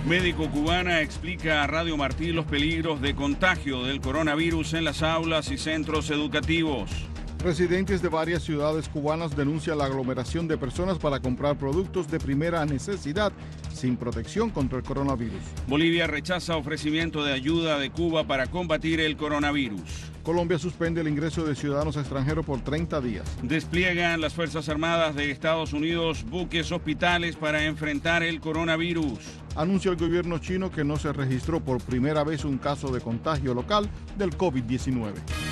Médico cubana explica a Radio Martí los peligros de contagio del coronavirus en las aulas y centros educativos. Residentes de varias ciudades cubanas denuncian la aglomeración de personas para comprar productos de primera necesidad sin protección contra el coronavirus. Bolivia rechaza ofrecimiento de ayuda de Cuba para combatir el coronavirus. Colombia suspende el ingreso de ciudadanos extranjeros por 30 días. Despliegan las Fuerzas Armadas de Estados Unidos buques hospitales para enfrentar el coronavirus. Anuncia el gobierno chino que no se registró por primera vez un caso de contagio local del COVID-19.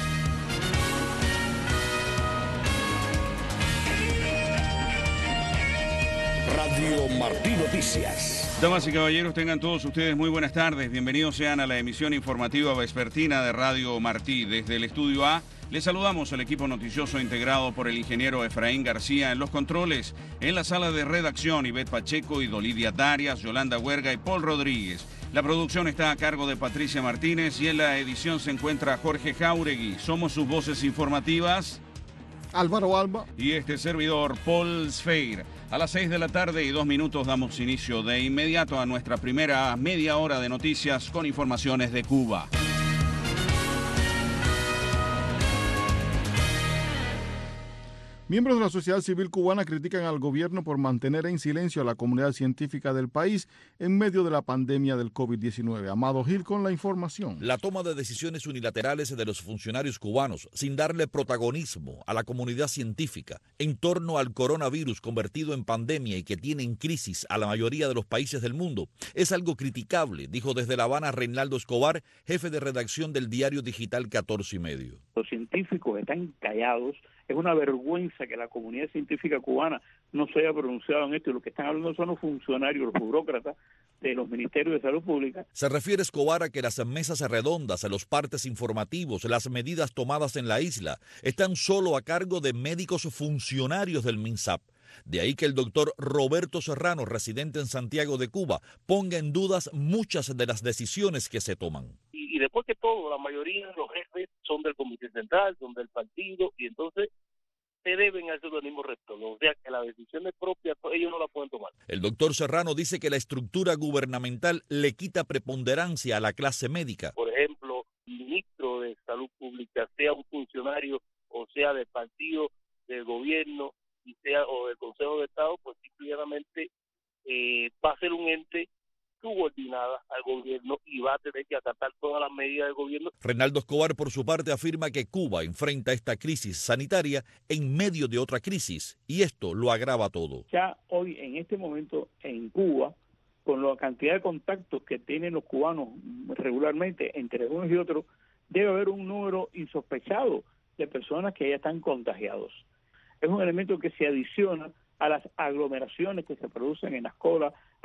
Radio Martí Noticias. Damas y caballeros, tengan todos ustedes muy buenas tardes. Bienvenidos sean a la emisión informativa vespertina de Radio Martí. Desde el Estudio A, les saludamos al equipo noticioso integrado por el ingeniero Efraín García en los controles. En la sala de redacción, Ivette Pacheco y Dolidia Darias, Yolanda Huerga y Paul Rodríguez. La producción está a cargo de Patricia Martínez y en la edición se encuentra Jorge Jauregui. Somos sus voces informativas, Álvaro Alba y este servidor, Paul Sfeir. A las 6 de la tarde y 2 minutos damos inicio de inmediato a nuestra primera media hora de noticias con informaciones de Cuba. Miembros de la sociedad civil cubana critican al gobierno por mantener en silencio a la comunidad científica del país en medio de la pandemia del COVID-19. Amado Gil con la información. La toma de decisiones unilaterales de los funcionarios cubanos sin darle protagonismo a la comunidad científica en torno al coronavirus convertido en pandemia y que tiene en crisis a la mayoría de los países del mundo es algo criticable, dijo desde La Habana Reinaldo Escobar, jefe de redacción del diario digital 14 y medio. Los científicos están callados. Es una vergüenza que la comunidad científica cubana no se haya pronunciado en esto, y lo que están hablando son los funcionarios, los burócratas de los ministerios de salud pública. Se refiere Escobar a que las mesas redondas, los partes informativos, las medidas tomadas en la isla están solo a cargo de médicos funcionarios del MINSAP. De ahí que el doctor Roberto Serrano, residente en Santiago de Cuba, ponga en dudas muchas de las decisiones que se toman. Y después que todo, la mayoría de los jefes son del Comité Central, son del partido, y entonces se deben a ese organismo rector. O sea, que las decisiones propias ellos no las pueden tomar. El doctor Serrano dice que la estructura gubernamental le quita preponderancia a la clase médica. Por ejemplo, el ministro de Salud Pública, sea un funcionario o sea del partido, del gobierno, y sea o del Consejo de Estado, pues simplemente va a ser un ente subordinada al gobierno y va a tener que acatar todas las medidas del gobierno. Reinaldo Escobar, por su parte, afirma que Cuba enfrenta esta crisis sanitaria en medio de otra crisis y esto lo agrava todo. Ya hoy, en este momento, en Cuba, con la cantidad de contactos que tienen los cubanos regularmente entre unos y otros, debe haber un número insospechado de personas que ya están contagiados. Es un elemento que se adiciona a las aglomeraciones que se producen en las colas, a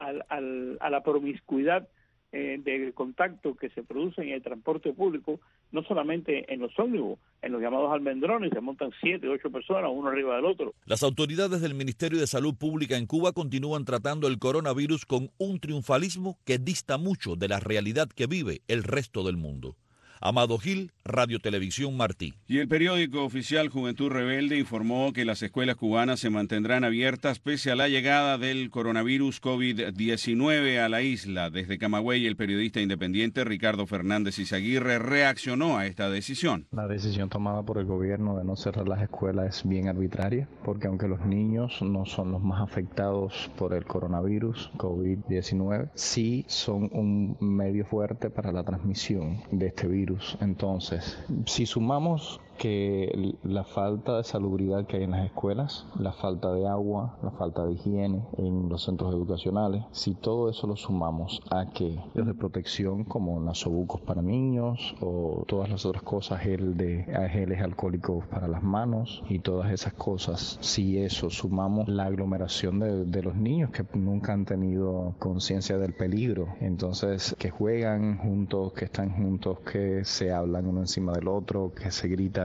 la promiscuidad de contacto que se produce en el transporte público, no solamente en los ómnibus, en los llamados almendrones, se montan 7 u 8 personas, uno arriba del otro. Las autoridades del Ministerio de Salud Pública en Cuba continúan tratando el coronavirus con un triunfalismo que dista mucho de la realidad que vive el resto del mundo. Amado Gil, Radio Televisión Martí. Y el periódico oficial Juventud Rebelde informó que las escuelas cubanas se mantendrán abiertas pese a la llegada del coronavirus COVID-19 a la isla. Desde Camagüey, el periodista independiente Ricardo Fernández Izaguirre reaccionó a esta decisión. La decisión tomada por el gobierno de no cerrar las escuelas es bien arbitraria, porque aunque los niños no son los más afectados por el coronavirus COVID-19, sí son un medio fuerte para la transmisión de este virus. Entonces, si sumamos que la falta de salubridad que hay en las escuelas, la falta de agua, la falta de higiene en los centros educacionales, si todo eso lo sumamos a que los de protección como nasobucos para niños o todas las otras cosas, geles alcohólicos para las manos y todas esas cosas, si eso sumamos la aglomeración de los niños que nunca han tenido conciencia del peligro, entonces que juegan juntos, que están juntos, que se hablan uno encima del otro, que se gritan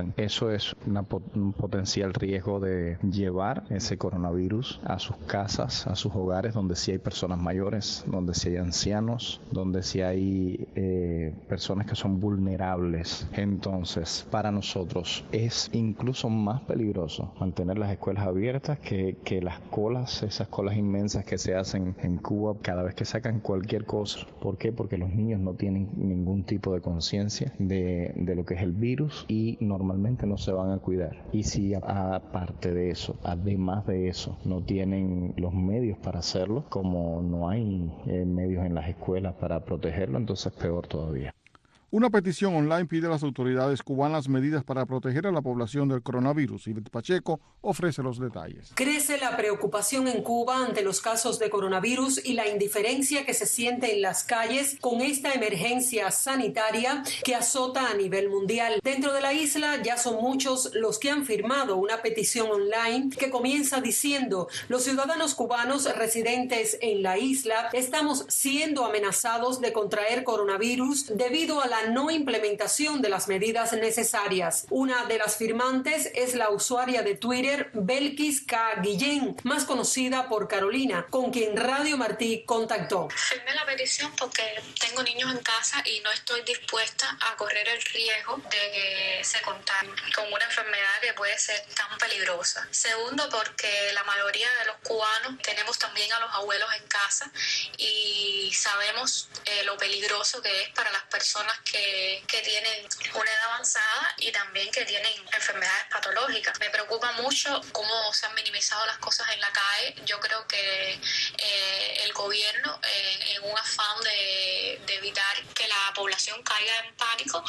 afectan. Eso es un potencial riesgo de llevar ese coronavirus a sus casas, a sus hogares, donde sí hay personas mayores, donde sí hay ancianos, donde sí hay personas que son vulnerables. Entonces, para nosotros es incluso más peligroso mantener las escuelas abiertas que las colas, esas colas inmensas que se hacen en Cuba cada vez que sacan cualquier cosa. ¿Por qué? Porque los niños no tienen ningún tipo de conciencia de lo que es el virus y normalmente no se van a cuidar. Y si aparte de eso, además de eso, no tienen los medios para hacerlo, como no hay medios en las escuelas para protegerlo, entonces peor todavía. Una petición online pide a las autoridades cubanas medidas para proteger a la población del coronavirus. Ivette Pacheco ofrece los detalles. Crece la preocupación en Cuba ante los casos de coronavirus y la indiferencia que se siente en las calles con esta emergencia sanitaria que azota a nivel mundial. Dentro de la isla ya son muchos los que han firmado una petición online que comienza diciendo: los ciudadanos cubanos residentes en la isla estamos siendo amenazados de contraer coronavirus debido a la no implementación de las medidas necesarias. Una de las firmantes es la usuaria de Twitter Belkis K. Guillén, más conocida por Carolina, con quien Radio Martí contactó. Firmé la petición porque tengo niños en casa y no estoy dispuesta a correr el riesgo de que se contagien con una enfermedad que puede ser tan peligrosa. Segundo, porque la mayoría de los cubanos tenemos también a los abuelos en casa y sabemos lo peligroso que es para las personas que tienen una edad avanzada y también que tienen enfermedades patológicas. Me preocupa mucho cómo se han minimizado las cosas en la calle. Yo creo que el gobierno, en un afán de evitar que la población caiga en pánico,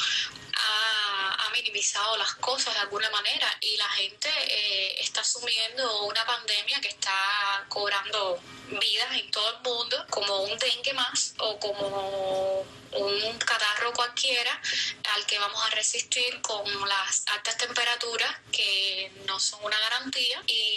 ha minimizado las cosas de alguna manera y la gente está asumiendo una pandemia que está cobrando vidas en todo el mundo como un dengue más o como un catarro cualquiera al que vamos a resistir con las altas temperaturas que no son una garantía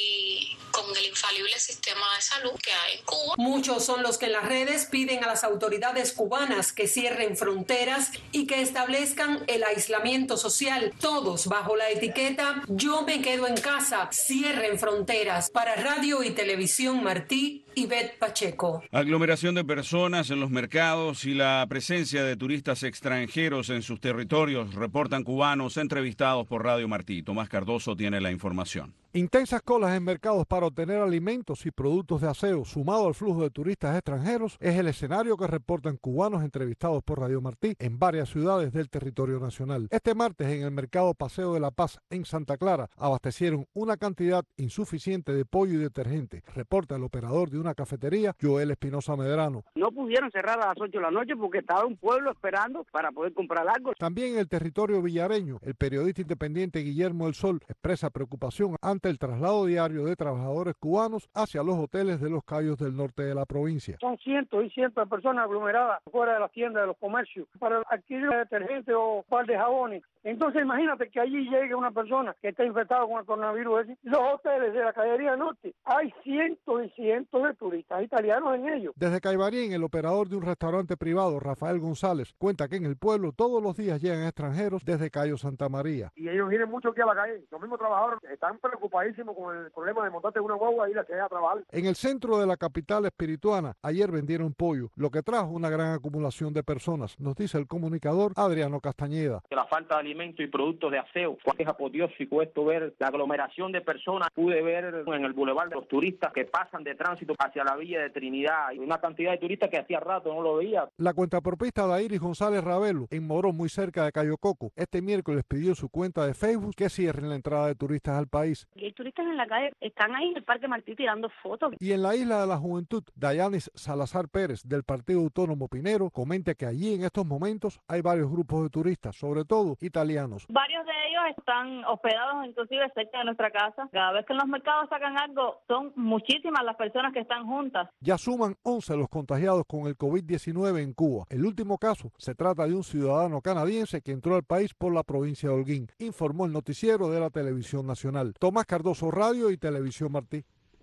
y con el infalible sistema de salud que hay en Cuba. Muchos son los que en las redes piden a las autoridades cubanas que cierren fronteras y que establezcan el aislamiento social, todos bajo la etiqueta "yo me quedo en casa, cierren fronteras". Para Radio y Televisión Martí, Ivette Pacheco. Aglomeración de personas en los mercados y la presencia de turistas extranjeros en sus territorios, reportan cubanos entrevistados por Radio Martí. Tomás Cardoso tiene la información. Intensas colas en mercados para obtener alimentos y productos de aseo, sumado al flujo de turistas extranjeros, es el escenario que reportan cubanos entrevistados por Radio Martí en varias ciudades del territorio nacional. Este martes, en el mercado Paseo de la Paz en Santa Clara, abastecieron una cantidad insuficiente de pollo y detergente, reporta el operador de una cafetería, Joel Espinosa Medrano. No pudieron cerrar a las 8 de la noche porque estaba un pueblo esperando para poder comprar algo. También en el territorio villareño, el periodista independiente Guillermo del Sol expresa preocupación ante el traslado diario de trabajadores cubanos hacia los hoteles de los Cayos del norte de la provincia. Son cientos y cientos de personas aglomeradas fuera de las tiendas, de los comercios, para adquirir detergente o un par de jabones. Entonces imagínate que allí llegue una persona que está infectada con el coronavirus. Los hoteles de la Cayería Norte, hay cientos y cientos de turistas italianos en ellos. Desde Caibarín, el operador de un restaurante privado, Rafael González, cuenta que en el pueblo todos los días llegan extranjeros desde Cayo Santa María. Y ellos vienen mucho aquí a la calle. Los mismos trabajadores están preocupadísimos con el problema de montarte una guagua y ir a trabajar. En el centro de la capital espirituana, ayer vendieron pollo, lo que trajo una gran acumulación de personas, nos dice el comunicador Adriano Castañeda. La falta de alimentos y productos de aseo, es apoteósico esto, ver la aglomeración de personas. Pude ver en el bulevar de los turistas que pasan de tránsito hacia la Villa de Trinidad, y una cantidad de turistas que hacía rato no lo veía. La cuentapropista Dairis González Ravelo, en Morón, muy cerca de Cayo Coco, este miércoles pidió en su cuenta de Facebook que cierren la entrada de turistas al país. Hay turistas en la calle, están ahí en el Parque Martí tirando fotos. Y en la Isla de la Juventud, Dayanis Salazar Pérez, del Partido Autónomo Pinero, comenta que allí en estos momentos hay varios grupos de turistas, sobre todo italianos. Varios de ellos están hospedados inclusive cerca de nuestra casa. Cada vez que en los mercados sacan algo, son muchísimas las personas que están juntas. Ya suman 11 los contagiados con el COVID-19 en Cuba. El último caso se trata de un ciudadano canadiense que entró al país por la provincia de Holguín, informó el noticiero de la Televisión Nacional. Tomás Cardoso, Radio y Televisión Martí.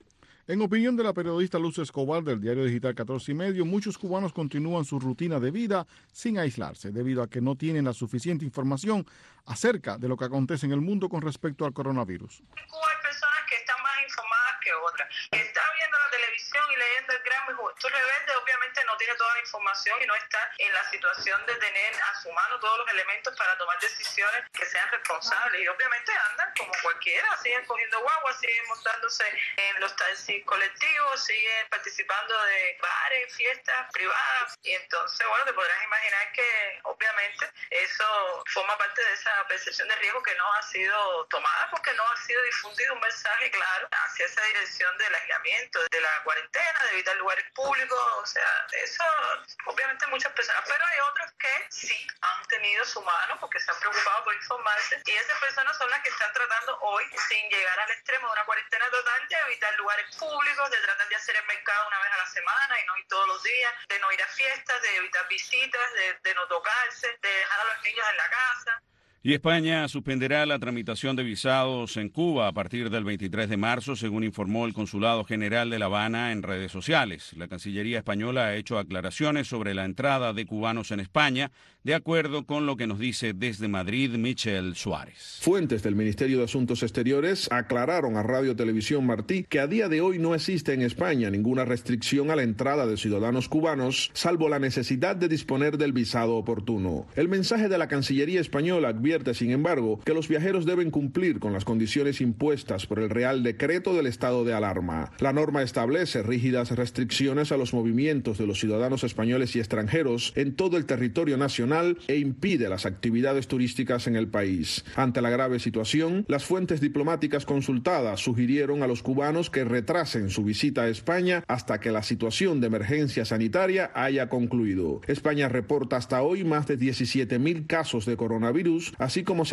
En opinión de la periodista Luz Escobar del diario digital 14 y medio, muchos cubanos continúan su rutina de vida sin aislarse, debido a que no tienen la suficiente información acerca de lo que acontece en el mundo con respecto al coronavirus. En Cuba hay personas que están más informadas que otras. Está viendo la televisión y leyendo el Gran Juventud Rebelde, obviamente no tiene toda la información y no está en la situación de tener a su mano todos los elementos para tomar decisiones que sean responsables. Y obviamente andan como cualquiera, siguen cogiendo guaguas, siguen montándose en los taxis colectivos, siguen participando de bares, fiestas privadas. Y entonces, bueno, te podrás imaginar que obviamente eso forma parte de esa percepción de riesgo que no ha sido tomada porque no ha sido difundido un mensaje claro hacia esa dirección del aislamiento, de la cuarentena, de evitar lugares públicos. O sea, eso obviamente muchas personas, pero hay otros que sí han tenido su mano porque se han preocupado por informarse, y esas personas son las que están tratando hoy, sin llegar al extremo de una cuarentena total, de evitar lugares públicos, de tratar de hacer el mercado una vez a la semana y no ir todos los días, de no ir a fiestas, de evitar visitas, de no tocarse, de dejar a los niños en la casa. Y España suspenderá la tramitación de visados en Cuba a partir del 23 de marzo, según informó el Consulado General de La Habana en redes sociales. La Cancillería española ha hecho aclaraciones sobre la entrada de cubanos en España, de acuerdo con lo que nos dice desde Madrid Michel Suárez. Fuentes del Ministerio de Asuntos Exteriores aclararon a Radio Televisión Martí que a día de hoy no existe en España ninguna restricción a la entrada de ciudadanos cubanos, salvo la necesidad de disponer del visado oportuno. El mensaje de la Cancillería española advierte, sin embargo, que los viajeros deben cumplir con las condiciones impuestas por el Real Decreto del estado de alarma. La norma establece rígidas restricciones a los movimientos de los ciudadanos españoles y extranjeros en todo el territorio nacional e impide las actividades turísticas en el país. Ante la grave situación, las fuentes diplomáticas consultadas sugirieron a los cubanos que retrasen su visita a España hasta que la situación de emergencia sanitaria haya concluido. España reporta hasta hoy más de 17.000 casos de coronavirus, así como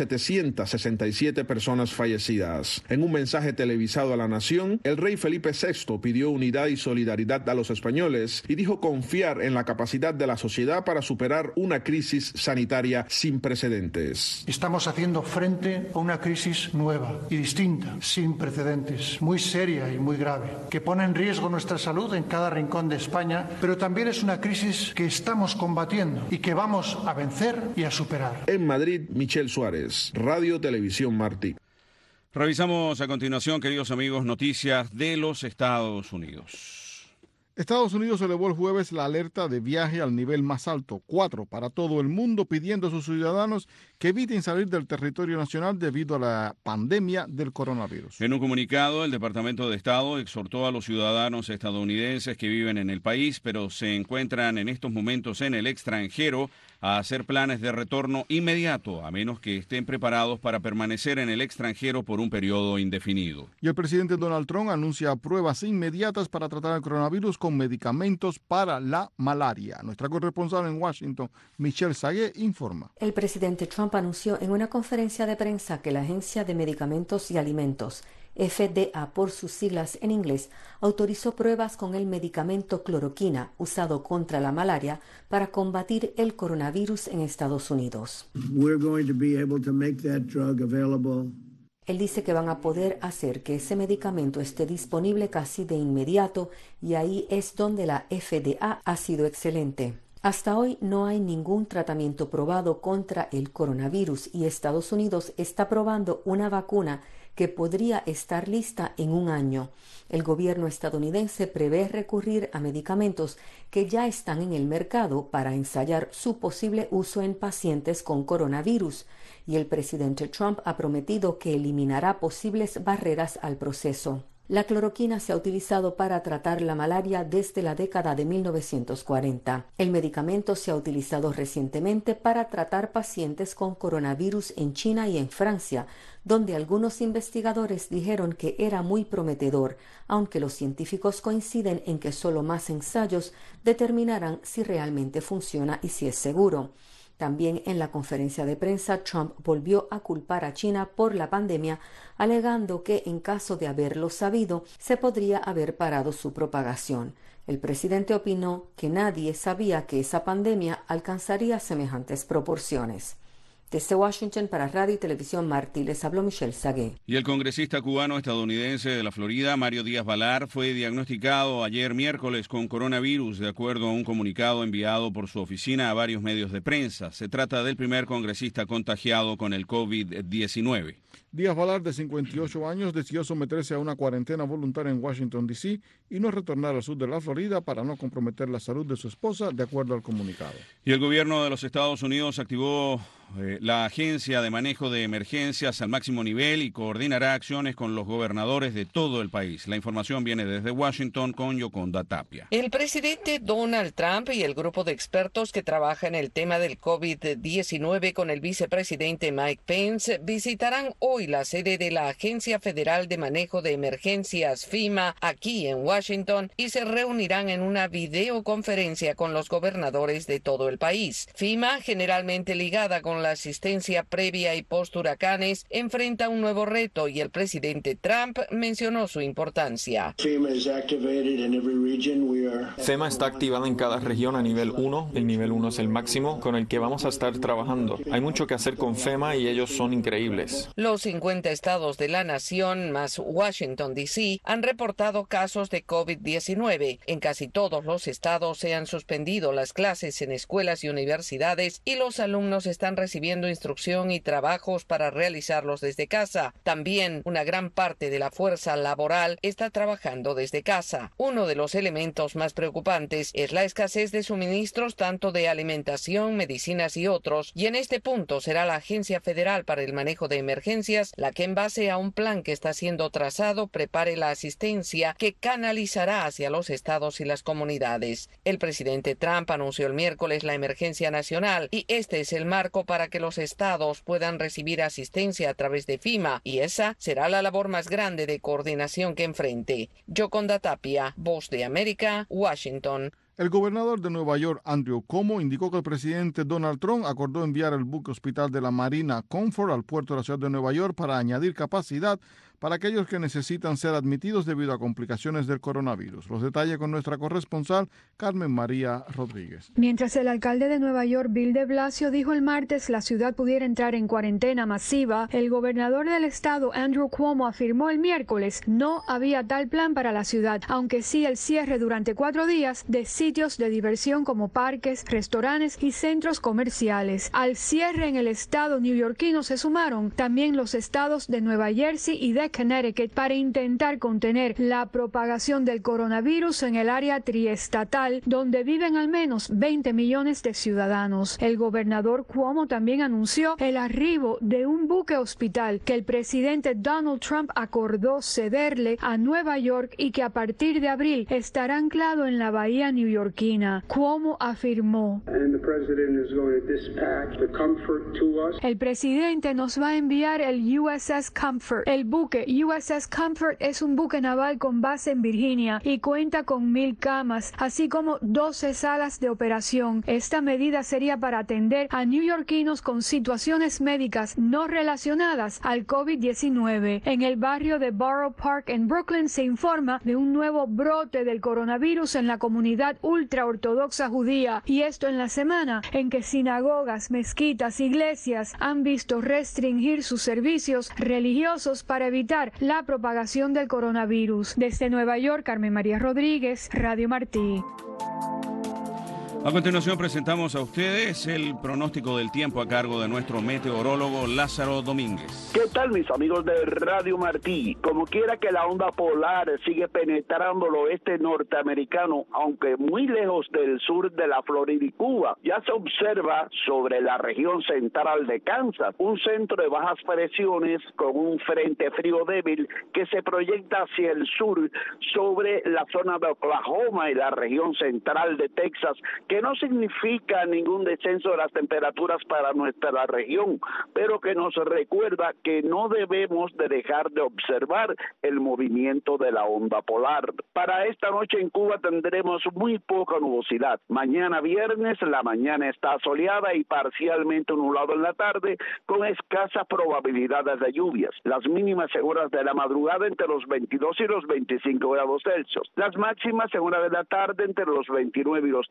767 personas fallecidas. En un mensaje televisado a la nación, el rey Felipe VI pidió unidad y solidaridad a los españoles y dijo confiar en la capacidad de la sociedad para superar una crisis sanitaria sin precedentes. Estamos haciendo frente a una crisis nueva y distinta, sin precedentes, muy seria y muy grave, que pone en riesgo nuestra salud en cada rincón de España, pero también es una crisis que estamos combatiendo y que vamos a vencer y a superar. En Madrid, Michel Suárez, Radio Televisión Martí. Revisamos a continuación, queridos amigos, noticias de los Estados Unidos. Estados Unidos elevó el jueves la alerta de viaje al nivel más alto, 4, para todo el mundo, pidiendo a sus ciudadanos que eviten salir del territorio nacional debido a la pandemia del coronavirus. En un comunicado, el Departamento de Estado exhortó a los ciudadanos estadounidenses que viven en el país, pero se encuentran en estos momentos en el extranjero, a hacer planes de retorno inmediato, a menos que estén preparados para permanecer en el extranjero por un periodo indefinido. Y el presidente Donald Trump anuncia pruebas inmediatas para tratar el coronavirus con medicamentos para la malaria. Nuestra corresponsal en Washington, Michelle Sagué, informa. El presidente Trump anunció en una conferencia de prensa que la Agencia de Medicamentos y Alimentos, FDA por sus siglas en inglés, autorizó pruebas con el medicamento cloroquina usado contra la malaria para combatir el coronavirus en Estados Unidos. Él dice que van a poder hacer que ese medicamento esté disponible casi de inmediato, y ahí es donde la FDA ha sido excelente. Hasta hoy no hay ningún tratamiento probado contra el coronavirus y Estados Unidos está probando una vacuna que podría estar lista en un año. El gobierno estadounidense prevé recurrir a medicamentos que ya están en el mercado para ensayar su posible uso en pacientes con coronavirus, y el presidente Trump ha prometido que eliminará posibles barreras al proceso. La cloroquina se ha utilizado para tratar la malaria desde la década de 1940. El medicamento se ha utilizado recientemente para tratar pacientes con coronavirus en China y en Francia, donde algunos investigadores dijeron que era muy prometedor, aunque los científicos coinciden en que solo más ensayos determinarán si realmente funciona y si es seguro. También en la conferencia de prensa, Trump volvió a culpar a China por la pandemia, alegando que en caso de haberlo sabido, se podría haber parado su propagación. El presidente opinó que nadie sabía que esa pandemia alcanzaría semejantes proporciones. Desde Washington para Radio y Televisión Martí les habló Michelle Sagué. Y el congresista cubano-estadounidense de la Florida, Mario Díaz-Balart, fue diagnosticado ayer miércoles con coronavirus, de acuerdo a un comunicado enviado por su oficina a varios medios de prensa. Se trata del primer congresista contagiado con el COVID-19. Díaz-Balart, de 58 años, decidió someterse a una cuarentena voluntaria en Washington, D.C. y no retornar al sur de la Florida para no comprometer la salud de su esposa, de acuerdo al comunicado. Y el gobierno de los Estados Unidos activó la Agencia de Manejo de Emergencias al máximo nivel y coordinará acciones con los gobernadores de todo el país. La información viene desde Washington con Yoconda Tapia. El presidente Donald Trump y el grupo de expertos que trabaja en el tema del COVID-19 con el vicepresidente Mike Pence visitarán hoy la sede de la Agencia Federal de Manejo de Emergencias, FEMA, aquí en Washington, y se reunirán en una videoconferencia con los gobernadores de todo el país. FEMA, generalmente ligada con la asistencia previa y post-huracanes, enfrenta un nuevo reto y el presidente Trump mencionó su importancia. FEMA está activada en cada región a nivel 1. El nivel 1 es el máximo con el que vamos a estar trabajando. Hay mucho que hacer con FEMA y ellos son increíbles. Los 50 estados de la nación, más Washington, D.C., han reportado casos de COVID-19. En casi todos los estados se han suspendido las clases en escuelas y universidades y los alumnos están recibiendo instrucción y trabajos para realizarlos desde casa. También una gran parte de la fuerza laboral está trabajando desde casa. Uno de los elementos más preocupantes es la escasez de suministros tanto de alimentación, medicinas y otros, y en este punto será la Agencia Federal para el Manejo de Emergencias la que en base a un plan que está siendo trazado prepare la asistencia que canalizará hacia los estados y las comunidades. El presidente Trump anunció el miércoles la emergencia nacional y este es el marco para que los estados puedan recibir asistencia a través de FEMA, y esa será la labor más grande de coordinación que enfrente. Yoconda Tapia, Voz de América, Washington. El gobernador de Nueva York, Andrew Cuomo, indicó que el presidente Donald Trump acordó enviar el buque hospital de la Marina Comfort al puerto de la ciudad de Nueva York para añadir capacidad para aquellos que necesitan ser admitidos debido a complicaciones del coronavirus. Los detalles con nuestra corresponsal, Carmen María Rodríguez. Mientras el alcalde de Nueva York, Bill de Blasio, dijo el martes la ciudad pudiera entrar en cuarentena masiva, el gobernador del estado, Andrew Cuomo, afirmó el miércoles no había tal plan para la ciudad, aunque sí el cierre durante 4 días de sitios de diversión como parques, restaurantes y centros comerciales. Al cierre en el estado neoyorquino se sumaron también los estados de Nueva Jersey y de Connecticut para intentar contener la propagación del coronavirus en el área triestatal, donde viven al menos 20 millones de ciudadanos. El gobernador Cuomo también anunció el arribo de un buque hospital que el presidente Donald Trump acordó cederle a Nueva York y que a partir de abril estará anclado en la bahía neoyorquina. Cuomo afirmó: el presidente nos va a enviar el USS Comfort. El buque USS Comfort es un buque naval con base en Virginia y cuenta con 1,000 camas, así como 12 salas de operación. Esta medida sería para atender a neoyorquinos con situaciones médicas no relacionadas al COVID-19. En el barrio de Borough Park en Brooklyn se informa de un nuevo brote del coronavirus en la comunidad ultraortodoxa judía, y esto en la semana en que sinagogas, mezquitas, iglesias han visto restringir sus servicios religiosos para evitar la propagación del coronavirus. Desde Nueva York, Carmen María Rodríguez, Radio Martí. A continuación presentamos a ustedes el pronóstico del tiempo a cargo de nuestro meteorólogo Lázaro Domínguez. ¿Qué tal, mis amigos de Radio Martí? Como quiera que la onda polar sigue penetrando el oeste norteamericano, aunque muy lejos del sur de la Florida y Cuba, ya se observa sobre la región central de Kansas un centro de bajas presiones con un frente frío débil que se proyecta hacia el sur sobre la zona de Oklahoma y la región central de Texas, que no significa ningún descenso de las temperaturas para nuestra región, pero que nos recuerda que no debemos de dejar de observar el movimiento de la onda polar. Para esta noche en Cuba tendremos muy poca nubosidad. Mañana viernes la mañana está soleada y parcialmente nublado en la tarde, con escasas probabilidades de lluvias. Las mínimas en horas de la madrugada entre los 22 y los 25 grados Celsius. Las máximas en horas de la tarde entre los 29 y los 30.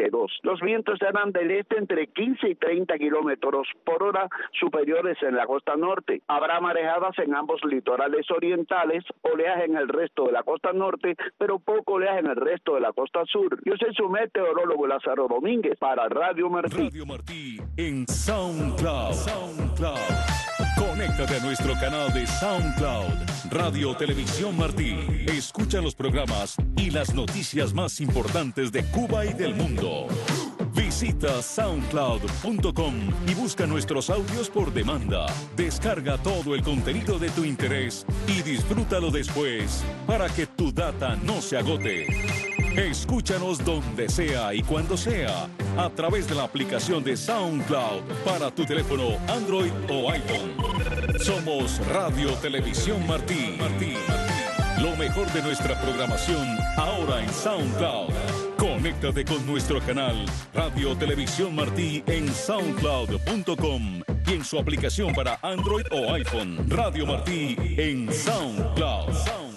Teguedos. Los vientos serán del este entre 15 y 30 kilómetros por hora, superiores en la costa norte. Habrá marejadas en ambos litorales orientales, oleaje en el resto de la costa norte, pero poco oleaje en el resto de la costa sur. Yo soy su meteorólogo Lázaro Domínguez para Radio Martí. Radio Martí en SoundCloud. Conéctate a nuestro canal de SoundCloud, Radio Televisión Martí. Escucha los programas y las noticias más importantes de Cuba y del mundo. Visita soundcloud.com y busca nuestros audios por demanda. Descarga todo el contenido de tu interés y disfrútalo después para que tu data no se agote. Escúchanos donde sea y cuando sea a través de la aplicación de SoundCloud para tu teléfono Android o iPhone. Somos Radio Televisión Martí. Lo mejor de nuestra programación ahora en SoundCloud. Conéctate con nuestro canal Radio Televisión Martí en soundcloud.com y en su aplicación para Android o iPhone. Radio Martí en SoundCloud.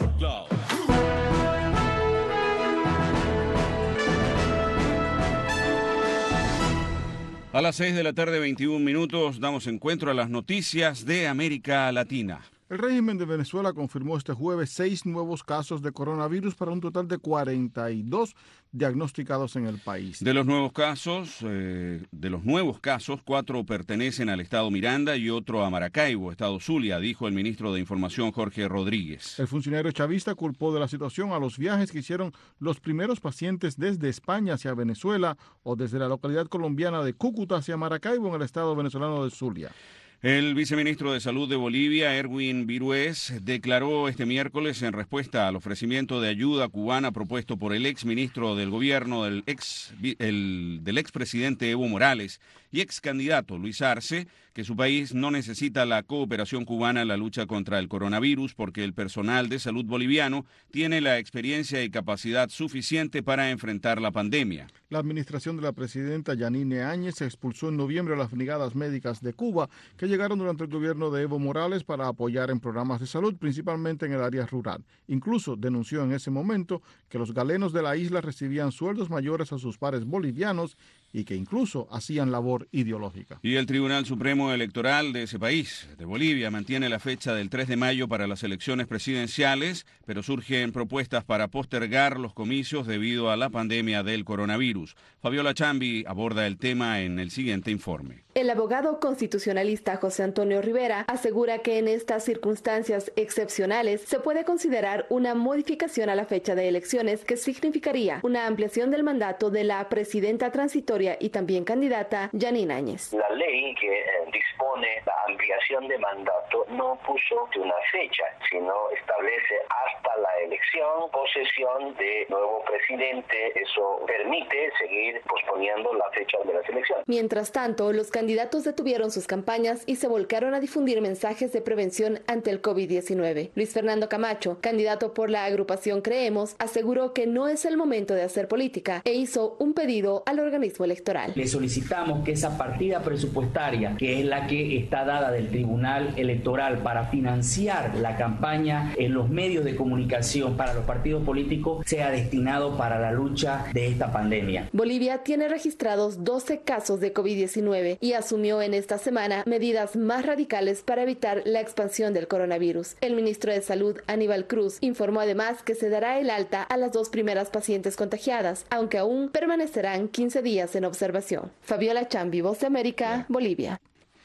A las 6 de la tarde, 21 minutos, damos encuentro a las noticias de América Latina. El régimen de Venezuela confirmó este jueves 6 nuevos casos de coronavirus para un total de 42 diagnosticados en el país. De los nuevos casos, 4 pertenecen al estado Miranda y otro a Maracaibo, estado Zulia, dijo el ministro de Información Jorge Rodríguez. El funcionario chavista culpó de la situación a los viajes que hicieron los primeros pacientes desde España hacia Venezuela o desde la localidad colombiana de Cúcuta hacia Maracaibo en el estado venezolano de Zulia. El viceministro de Salud de Bolivia, Erwin Virués, declaró este miércoles en respuesta al ofrecimiento de ayuda cubana propuesto por el exministro del gobierno del expresidente Evo Morales y ex candidato Luis Arce, que su país no necesita la cooperación cubana en la lucha contra el coronavirus porque el personal de salud boliviano tiene la experiencia y capacidad suficiente para enfrentar la pandemia. La administración de la presidenta Yanine Áñez expulsó en noviembre a las brigadas médicas de Cuba que llegaron durante el gobierno de Evo Morales para apoyar en programas de salud, principalmente en el área rural. Incluso denunció en ese momento que los galenos de la isla recibían sueldos mayores a sus pares bolivianos y que incluso hacían labor ideológica. Y el Tribunal Supremo Electoral de ese país, de Bolivia, mantiene la fecha del 3 de mayo para las elecciones presidenciales, pero surgen propuestas para postergar los comicios debido a la pandemia del coronavirus. Fabiola Chambi aborda el tema en el siguiente informe. El abogado constitucionalista José Antonio Rivera asegura que en estas circunstancias excepcionales se puede considerar una modificación a la fecha de elecciones que significaría una ampliación del mandato de la presidenta transitoria y también candidata Yanine Áñez. La ley que dispone la ampliación de mandato no puso una fecha, sino establece hasta la elección, posesión de nuevo presidente. Eso permite seguir posponiendo la fecha de las elecciones. Mientras tanto, los candidatos detuvieron sus campañas y se volcaron a difundir mensajes de prevención ante el COVID-19. Luis Fernando Camacho, candidato por la agrupación Creemos, aseguró que no es el momento de hacer política e hizo un pedido al organismo electoral. Le solicitamos que esa partida presupuestaria, que es la que está dada del Tribunal Electoral para financiar la campaña en los medios de comunicación para los partidos políticos, sea destinado para la lucha de esta pandemia. Bolivia tiene registrados 12 casos de COVID-19 y asumió en esta semana medidas más radicales para evitar la expansión del coronavirus. El ministro de Salud, Aníbal Cruz, informó además que se dará el alta a las 2 primeras pacientes contagiadas, aunque aún permanecerán 15 días en observación. Fabiola Chambi, Voz de América, Bolivia.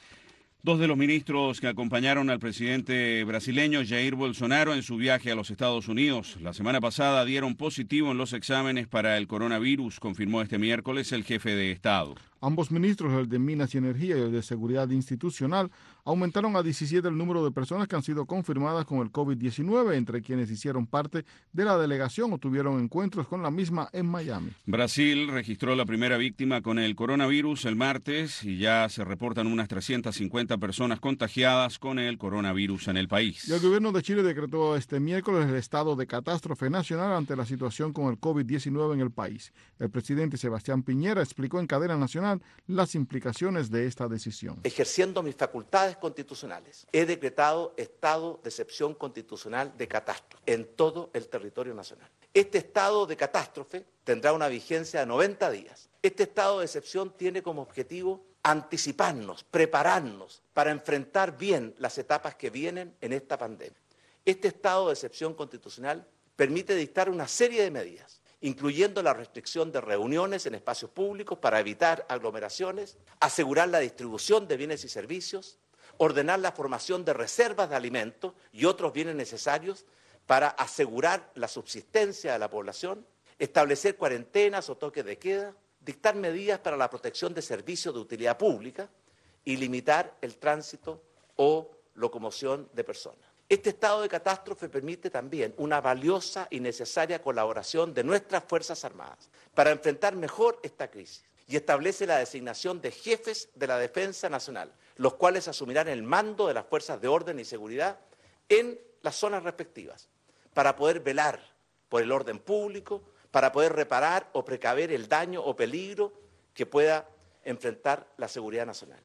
2 de los ministros que acompañaron al presidente brasileño Jair Bolsonaro en su viaje a los Estados Unidos la semana pasada dieron positivo en los exámenes para el coronavirus, confirmó este miércoles el jefe de Estado. Ambos ministros, el de Minas y Energía y el de Seguridad Institucional, aumentaron a 17 el número de personas que han sido confirmadas con el COVID-19, entre quienes hicieron parte de la delegación o tuvieron encuentros con la misma en Miami. Brasil registró la primera víctima con el coronavirus el martes y ya se reportan unas 350 personas contagiadas con el coronavirus en el país. Y el gobierno de Chile decretó este miércoles el estado de catástrofe nacional ante la situación con el COVID-19 en el país. El presidente Sebastián Piñera explicó en cadena nacional examinar las implicaciones de esta decisión. Ejerciendo mis facultades constitucionales, he decretado estado de excepción constitucional de catástrofe en todo el territorio nacional. Este estado de catástrofe tendrá una vigencia de 90 días. Este estado de excepción tiene como objetivo anticiparnos, prepararnos para enfrentar bien las etapas que vienen en esta pandemia. Este estado de excepción constitucional permite dictar una serie de medidas, incluyendo la restricción de reuniones en espacios públicos para evitar aglomeraciones, asegurar la distribución de bienes y servicios, ordenar la formación de reservas de alimentos y otros bienes necesarios para asegurar la subsistencia de la población, establecer cuarentenas o toques de queda, dictar medidas para la protección de servicios de utilidad pública y limitar el tránsito o locomoción de personas. Este estado de catástrofe permite también una valiosa y necesaria colaboración de nuestras Fuerzas Armadas para enfrentar mejor esta crisis y establece la designación de jefes de la Defensa Nacional, los cuales asumirán el mando de las fuerzas de orden y seguridad en las zonas respectivas para poder velar por el orden público, para poder reparar o precaver el daño o peligro que pueda enfrentar la seguridad nacional.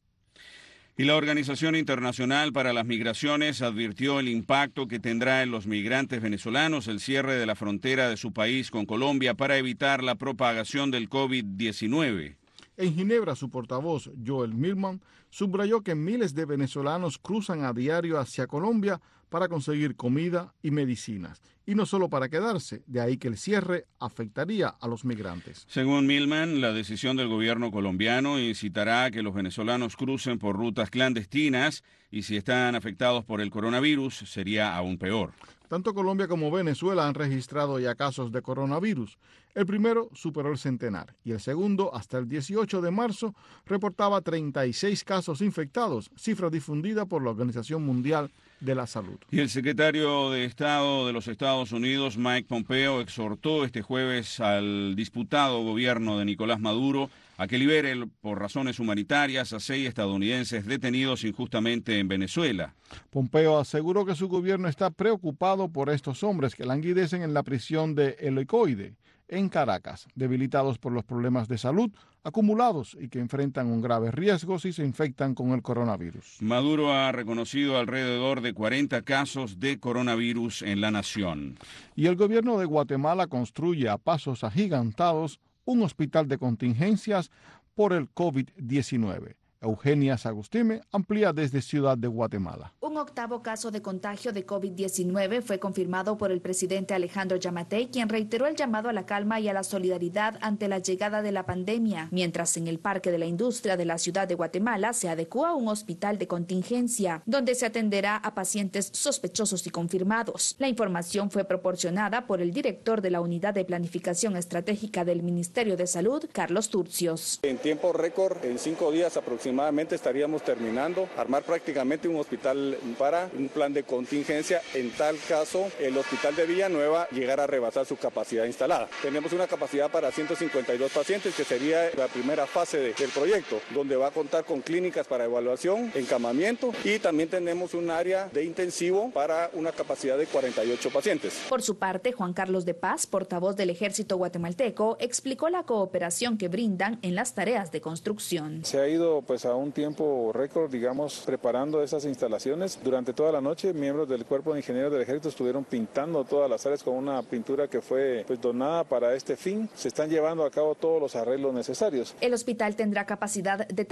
Y la Organización Internacional para las Migraciones advirtió el impacto que tendrá en los migrantes venezolanos el cierre de la frontera de su país con Colombia para evitar la propagación del COVID-19. En Ginebra, su portavoz, Joel Millman, subrayó que miles de venezolanos cruzan a diario hacia Colombia para conseguir comida y medicinas, y no solo para quedarse, de ahí que el cierre afectaría a los migrantes. Según Millman, la decisión del gobierno colombiano incitará a que los venezolanos crucen por rutas clandestinas y si están afectados por el coronavirus sería aún peor. Tanto Colombia como Venezuela han registrado ya casos de coronavirus. El primero superó el centenar y el segundo, hasta el 18 de marzo, reportaba 36 casos infectados, cifra difundida por la Organización Mundial de la Salud. Y el secretario de Estado de los Estados Unidos, Mike Pompeo, exhortó este jueves al disputado gobierno de Nicolás Maduro a que libere por razones humanitarias a 6 estadounidenses detenidos injustamente en Venezuela. Pompeo aseguró que su gobierno está preocupado por estos hombres que languidecen en la prisión de Helicoide, en Caracas, debilitados por los problemas de salud acumulados y que enfrentan un grave riesgo si se infectan con el coronavirus. Maduro ha reconocido alrededor de 40 casos de coronavirus en la nación. Y el gobierno de Guatemala construye a pasos agigantados un hospital de contingencias por el COVID-19. Eugenia Sagustime amplía desde Ciudad de Guatemala. Un octavo caso de contagio de COVID-19 fue confirmado por el presidente Alejandro Yamatei, quien reiteró el llamado a la calma y a la solidaridad ante la llegada de la pandemia, mientras en el Parque de la Industria de la Ciudad de Guatemala se adecua un hospital de contingencia, donde se atenderá a pacientes sospechosos y confirmados. La información fue proporcionada por el director de la Unidad de Planificación Estratégica del Ministerio de Salud, Carlos Turcios. En tiempo récord, en 5 días aproximadamente, estaríamos terminando, armar prácticamente un hospital para un plan de contingencia. En tal caso, el hospital de Villanueva llegara a rebasar su capacidad instalada. Tenemos una capacidad para 152 pacientes, que sería la primera fase del proyecto, donde va a contar con clínicas para evaluación, encamamiento, y también tenemos un área de intensivo para una capacidad de 48 pacientes. Por su parte, Juan Carlos de Paz, portavoz del Ejército guatemalteco, explicó la cooperación que brindan en las tareas de construcción. Se ha ido a un tiempo récord, digamos, preparando esas instalaciones. Durante toda la noche, miembros del Cuerpo de Ingenieros del Ejército estuvieron pintando todas las áreas con una pintura que fue donada para este fin. Se están llevando a cabo todos los arreglos necesarios. El hospital tendrá capacidad de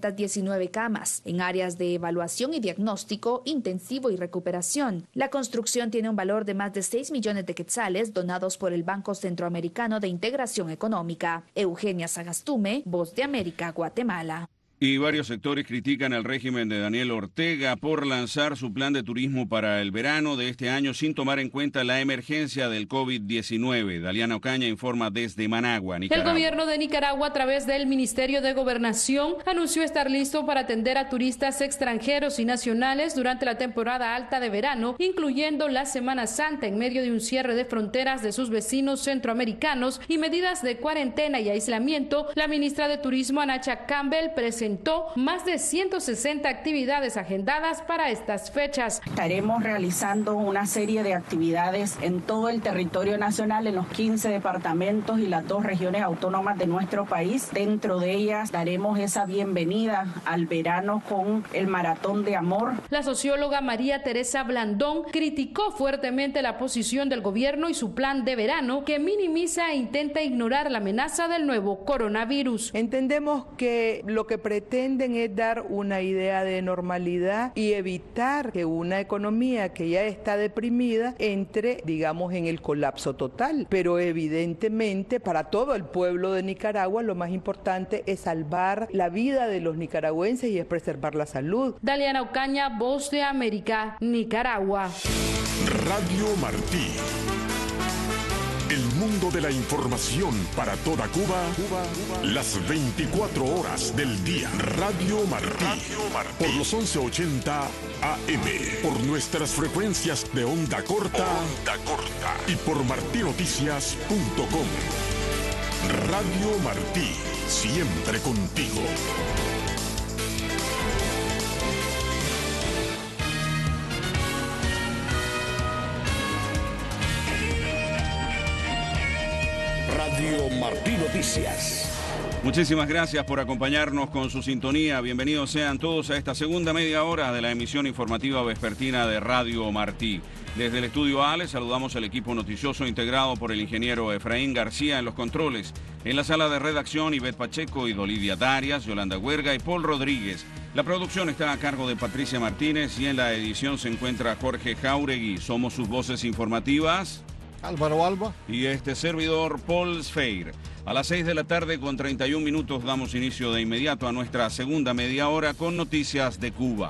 319 camas en áreas de evaluación y diagnóstico, intensivo y recuperación. La construcción tiene un valor de más de 6 millones de quetzales donados por el Banco Centroamericano de Integración Económica. Eugenia Sagastume, Voz de América, Guatemala. Y varios sectores critican al régimen de Daniel Ortega por lanzar su plan de turismo para el verano de este año sin tomar en cuenta la emergencia del COVID-19. Daliana Ocaña informa desde Managua, Nicaragua. El gobierno de Nicaragua, a través del Ministerio de Gobernación, anunció estar listo para atender a turistas extranjeros y nacionales durante la temporada alta de verano, incluyendo la Semana Santa, en medio de un cierre de fronteras de sus vecinos centroamericanos y medidas de cuarentena y aislamiento. La ministra de Turismo, Anacha Campbell, presentó presentó más de 160 actividades agendadas para estas fechas. Estaremos realizando una serie de actividades en todo el territorio nacional, en los 15 departamentos y las 2 regiones autónomas de nuestro país. Dentro de ellas daremos esa bienvenida al verano con el Maratón de Amor. La socióloga María Teresa Blandón criticó fuertemente la posición del gobierno y su plan de verano, que minimiza e intenta ignorar la amenaza del nuevo coronavirus. Entendemos que lo que pretenden es dar una idea de normalidad y evitar que una economía que ya está deprimida entre, digamos, en el colapso total. Pero evidentemente para todo el pueblo de Nicaragua lo más importante es salvar la vida de los nicaragüenses y es preservar la salud. Daliana Ocaña, Voz de América, Nicaragua. Radio Martí. El mundo de la información para toda Cuba, las 24 horas del día. Radio Martí, por los 1180 AM, por nuestras frecuencias de onda corta y por martinoticias.com. Radio Martí, siempre contigo. Radio Martí Noticias. Muchísimas gracias por acompañarnos con su sintonía. Bienvenidos sean todos a esta segunda media hora de la emisión informativa vespertina de Radio Martí. Desde el estudio A les saludamos al equipo noticioso integrado por el ingeniero Efraín García en los controles. En la sala de redacción, Ivette Pacheco y Dolidia Darias, Yolanda Huerga y Paul Rodríguez. La producción está a cargo de Patricia Martínez y en la edición se encuentra Jorge Jauregui. Somos sus voces informativas Álvaro Alba y este servidor Paul Sfeir. A las 6 de la tarde con 31 minutos damos inicio de inmediato a nuestra segunda media hora con noticias de Cuba.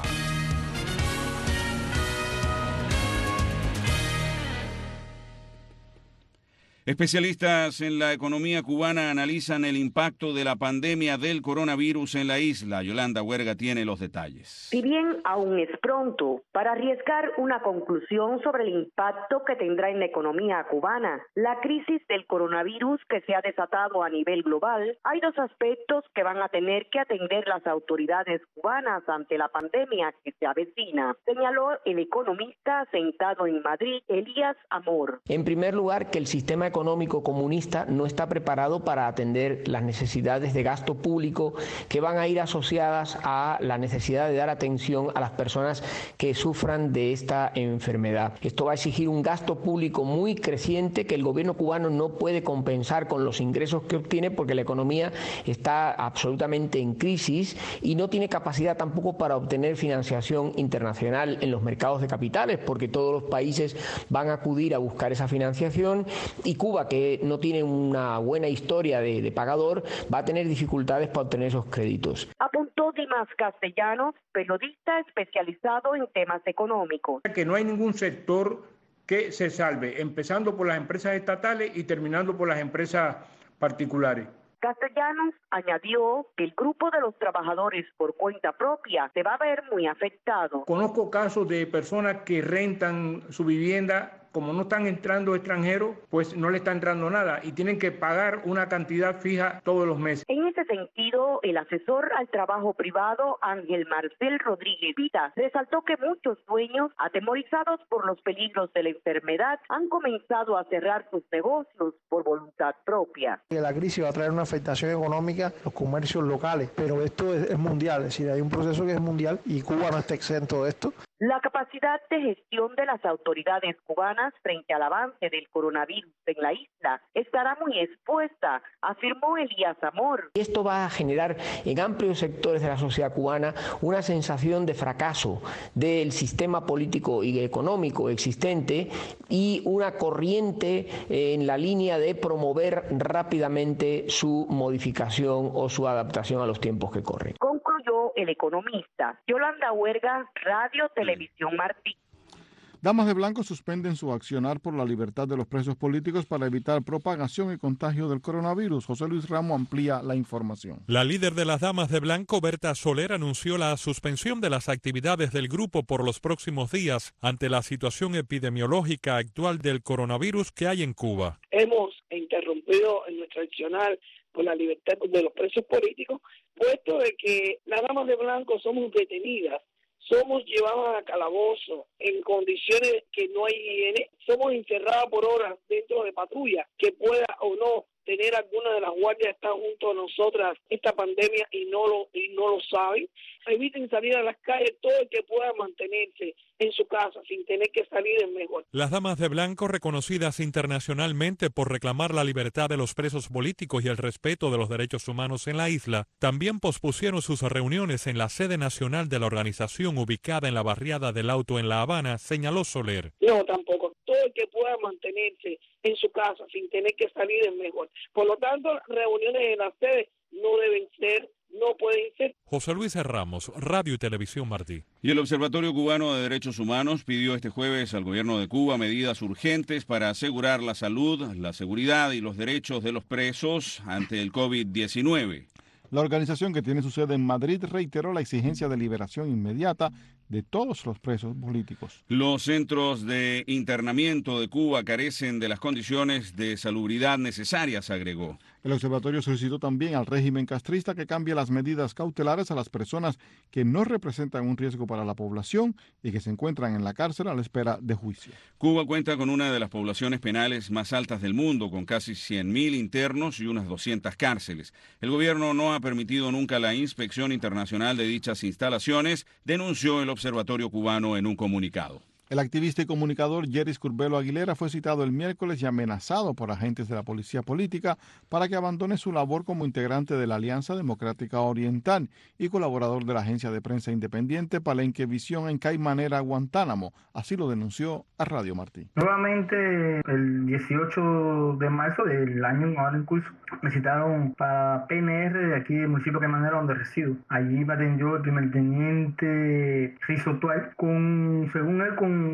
Especialistas en la economía cubana analizan el impacto de la pandemia del coronavirus en la isla. Yolanda Huerga tiene los detalles. Si bien aún es pronto para arriesgar una conclusión sobre el impacto que tendrá en la economía cubana, la crisis del coronavirus que se ha desatado a nivel global, hay 2 aspectos que van a tener que atender las autoridades cubanas ante la pandemia que se avecina, señaló el economista sentado en Madrid, Elías Amor. En primer lugar, que el sistema económico comunista no está preparado para atender las necesidades de gasto público que van a ir asociadas a la necesidad de dar atención a las personas que sufran de esta enfermedad. Esto va a exigir un gasto público muy creciente que el gobierno cubano no puede compensar con los ingresos que obtiene porque la economía está absolutamente en crisis y no tiene capacidad tampoco para obtener financiación internacional en los mercados de capitales porque todos los países van a acudir a buscar esa financiación y Cuba, que no tiene una buena historia de pagador, va a tener dificultades para obtener esos créditos. Apuntó Dimas Castellanos, periodista especializado en temas económicos. Que no hay ningún sector que se salve, empezando por las empresas estatales y terminando por las empresas particulares. Castellanos añadió que el grupo de los trabajadores por cuenta propia se va a ver muy afectado. Conozco casos de personas que rentan su vivienda. Como no están entrando extranjeros, pues no le está entrando nada y tienen que pagar una cantidad fija todos los meses. En ese sentido, el asesor al trabajo privado, Ángel Marcel Rodríguez Vita, resaltó que muchos dueños, atemorizados por los peligros de la enfermedad, han comenzado a cerrar sus negocios por voluntad propia. La crisis va a traer una afectación económica a los comercios locales, pero esto es mundial, es decir, hay un proceso que es mundial y Cuba no está exento de esto. La capacidad de gestión de las autoridades cubanas frente al avance del coronavirus en la isla estará muy expuesta, afirmó Elías Amor. Esto va a generar en amplios sectores de la sociedad cubana una sensación de fracaso del sistema político y económico existente y una corriente en la línea de promover rápidamente su modificación o su adaptación a los tiempos que corren. Concluyó el economista. Yolanda Huerga, Radio Televisión Martí. Damas de Blanco suspenden su accionar por la libertad de los presos políticos para evitar propagación y contagio del coronavirus. José Luis Ramos amplía la información. La líder de las Damas de Blanco, Berta Soler, anunció la suspensión de las actividades del grupo por los próximos días ante la situación epidemiológica actual del coronavirus que hay en Cuba. Hemos interrumpido en nuestro accionar por la libertad de los presos políticos, puesto de que las damas de blanco somos detenidas, somos llevadas a calabozo en condiciones que no hay higiene, somos encerradas por horas dentro de patrulla, que pueda o no tener alguna de las guardias que están junto a nosotras esta pandemia y no lo saben. Eviten salir a las calles, todo el que pueda mantenerse en su casa sin tener que salir es mejor. Las damas de blanco, reconocidas internacionalmente por reclamar la libertad de los presos políticos y el respeto de los derechos humanos en la isla, también pospusieron sus reuniones en la sede nacional de la organización ubicada en la barriada del Auto en La Habana, señaló Soler. No, tampoco. Todo el que pueda mantenerse en su casa sin tener que salir es mejor. Por lo tanto, reuniones en la sede no deben ser, no pueden ser. José Luis Ramos, Radio y Televisión Martí. Y el Observatorio Cubano de Derechos Humanos pidió este jueves al gobierno de Cuba medidas urgentes para asegurar la salud, la seguridad y los derechos de los presos ante el COVID-19. La organización, que tiene su sede en Madrid, reiteró la exigencia de liberación inmediata de todos los presos políticos. Los centros de internamiento de Cuba carecen de las condiciones de salubridad necesarias, agregó. El observatorio solicitó también al régimen castrista que cambie las medidas cautelares a las personas que no representan un riesgo para la población y que se encuentran en la cárcel a la espera de juicio. Cuba cuenta con una de las poblaciones penales más altas del mundo, con casi 100.000 internos y unas 200 cárceles. El gobierno no ha permitido nunca la inspección internacional de dichas instalaciones, denunció el observatorio cubano en un comunicado. El activista y comunicador Yeris Curbelo Aguilera fue citado el miércoles y amenazado por agentes de la policía política para que abandone su labor como integrante de la Alianza Democrática Oriental y colaborador de la agencia de prensa independiente Palenque Visión en Caimanera, Guantánamo. Así lo denunció a Radio Martí. Nuevamente, el 18 de marzo del año ahora en curso, me citaron para PNR de aquí del municipio de Caimanera, donde resido. Allí me atendió el primer teniente Rizo Tual, según él,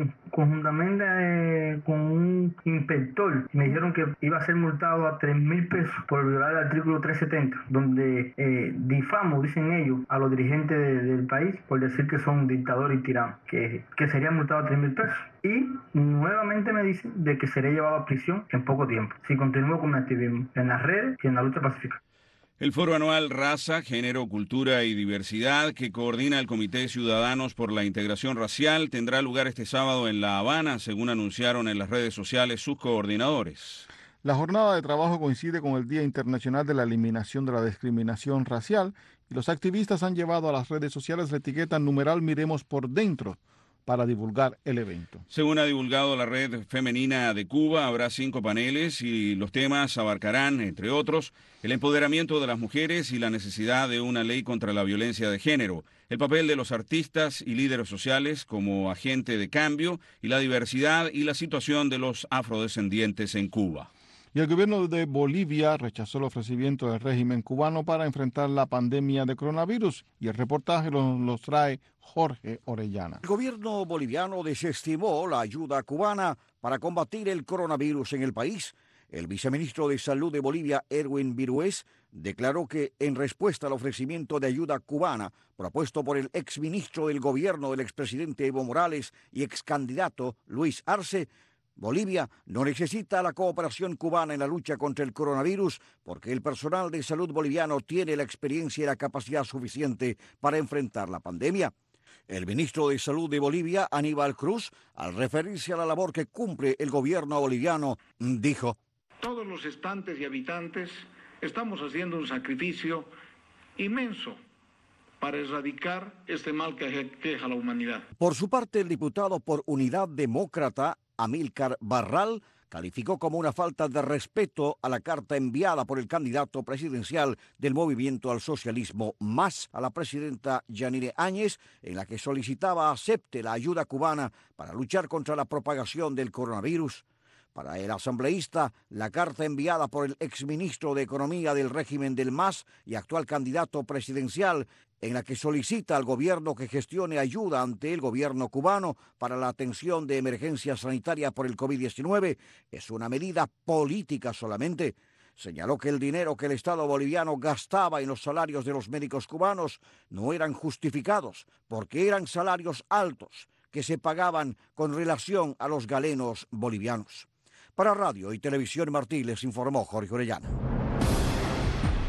conjuntamente con un inspector. Me dijeron que iba a ser multado a 3.000 pesos por violar el artículo 370, donde difamo, dicen ellos, a los dirigentes del país por decir que son dictadores y tiranos, que sería multado a 3.000 pesos. Y nuevamente me dicen de que seré llevado a prisión en poco tiempo si continúo con mi activismo en las redes y en la lucha pacífica. El foro anual Raza, Género, Cultura y Diversidad, que coordina el Comité Ciudadanos por la Integración Racial, tendrá lugar este sábado en La Habana, según anunciaron en las redes sociales sus coordinadores. La jornada de trabajo coincide con el Día Internacional de la Eliminación de la Discriminación Racial y los activistas han llevado a las redes sociales la etiqueta numeral Miremos por Dentro para divulgar el evento. Según ha divulgado la Red Femenina de Cuba, habrá 5 paneles y los temas abarcarán, entre otros, el empoderamiento de las mujeres y la necesidad de una ley contra la violencia de género, el papel de los artistas y líderes sociales como agente de cambio y la diversidad y la situación de los afrodescendientes en Cuba. Y el gobierno de Bolivia rechazó el ofrecimiento del régimen cubano para enfrentar la pandemia de coronavirus. Y el reportaje los trae Jorge Orellana. El gobierno boliviano desestimó la ayuda cubana para combatir el coronavirus en el país. El viceministro de Salud de Bolivia, Erwin Virués, declaró que en respuesta al ofrecimiento de ayuda cubana propuesto por el exministro del gobierno del expresidente Evo Morales y excandidato Luis Arce, Bolivia no necesita la cooperación cubana en la lucha contra el coronavirus porque el personal de salud boliviano tiene la experiencia y la capacidad suficiente para enfrentar la pandemia. El ministro de Salud de Bolivia, Aníbal Cruz, al referirse a la labor que cumple el gobierno boliviano, dijo: todos los estantes y habitantes estamos haciendo un sacrificio inmenso para erradicar este mal que aqueja a la humanidad. Por su parte, el diputado por Unidad Demócrata, Amílcar Barral, calificó como una falta de respeto a la carta enviada por el candidato presidencial del Movimiento al Socialismo MAS a la presidenta Yanine Áñez, en la que solicitaba acepte la ayuda cubana para luchar contra la propagación del coronavirus. Para el asambleísta, la carta enviada por el exministro de Economía del régimen del MAS y actual candidato presidencial, en la que solicita al gobierno que gestione ayuda ante el gobierno cubano para la atención de emergencia sanitaria por el COVID-19, es una medida política solamente. Señaló que el dinero que el Estado boliviano gastaba en los salarios de los médicos cubanos no eran justificados, porque eran salarios altos que se pagaban con relación a los galenos bolivianos. Para Radio y Televisión Martí les informó Jorge Orellana.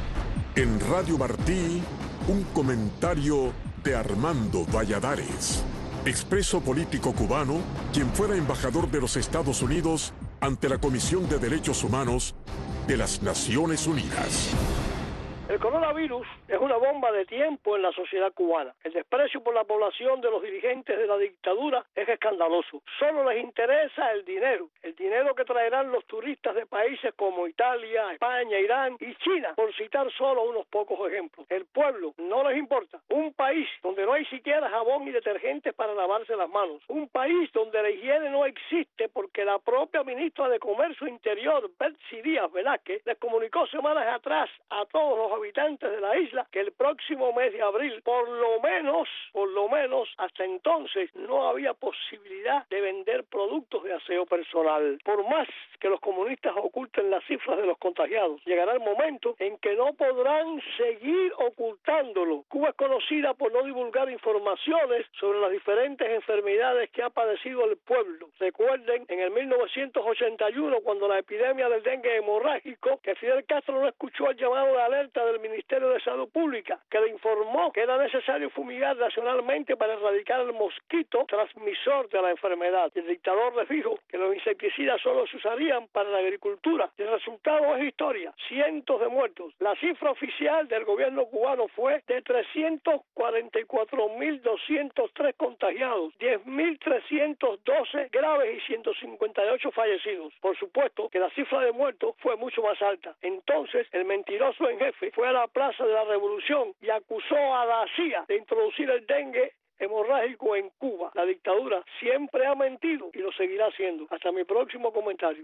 En Radio Martí, un comentario de Armando Valladares, expreso político cubano, quien fuera embajador de los Estados Unidos ante la Comisión de Derechos Humanos de las Naciones Unidas. El coronavirus es una bomba de tiempo en la sociedad cubana. El desprecio por la población de los dirigentes de la dictadura es escandaloso. Solo les interesa el dinero que traerán los turistas de países como Italia, España, Irán y China, por citar solo unos pocos ejemplos. El pueblo no les importa. Un país donde no hay siquiera jabón y detergentes para lavarse las manos. Un país donde la higiene no existe porque la propia ministra de Comercio Interior, Betsy Díaz Velázquez, les comunicó semanas atrás a todos los habitantes de la isla que el próximo mes de abril, por lo menos, hasta entonces, no había posibilidad de vender productos de aseo personal. Por más que los comunistas oculten las cifras de los contagiados, llegará el momento en que no podrán seguir ocultándolo. Cuba es conocida por no divulgar informaciones sobre las diferentes enfermedades que ha padecido el pueblo. Recuerden, en el 1981, cuando la epidemia del dengue hemorrágico, que Fidel Castro no escuchó el llamado de alerta del Ministerio de Salud Pública, que le informó que era necesario fumigar nacionalmente para erradicar el mosquito transmisor de la enfermedad. El dictador les dijo que los insecticidas solo se usarían para la agricultura. El resultado es historia, cientos de muertos. La cifra oficial del gobierno cubano fue de 344.203 contagiados, 10.312 graves y 158 fallecidos. Por supuesto que la cifra de muertos fue mucho más alta. Entonces, el mentiroso en jefe fue a la Plaza de la Revolución y acusó a la CIA de introducir el dengue hemorrágico en Cuba. La dictadura siempre ha mentido y lo seguirá haciendo. Hasta mi próximo comentario.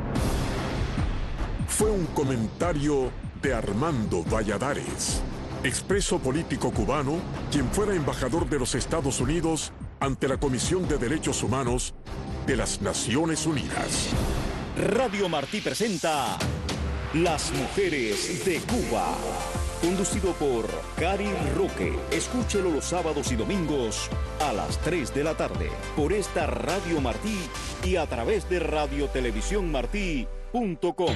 Fue un comentario de Armando Valladares, expreso político cubano, quien fuera embajador de los Estados Unidos ante la Comisión de Derechos Humanos de las Naciones Unidas. Radio Martí presenta Las Mujeres de Cuba, conducido por Cari Roque. Escúchelo los sábados y domingos a las 3 de la tarde por esta Radio Martí y a través de radiotelevisiónmartí.com.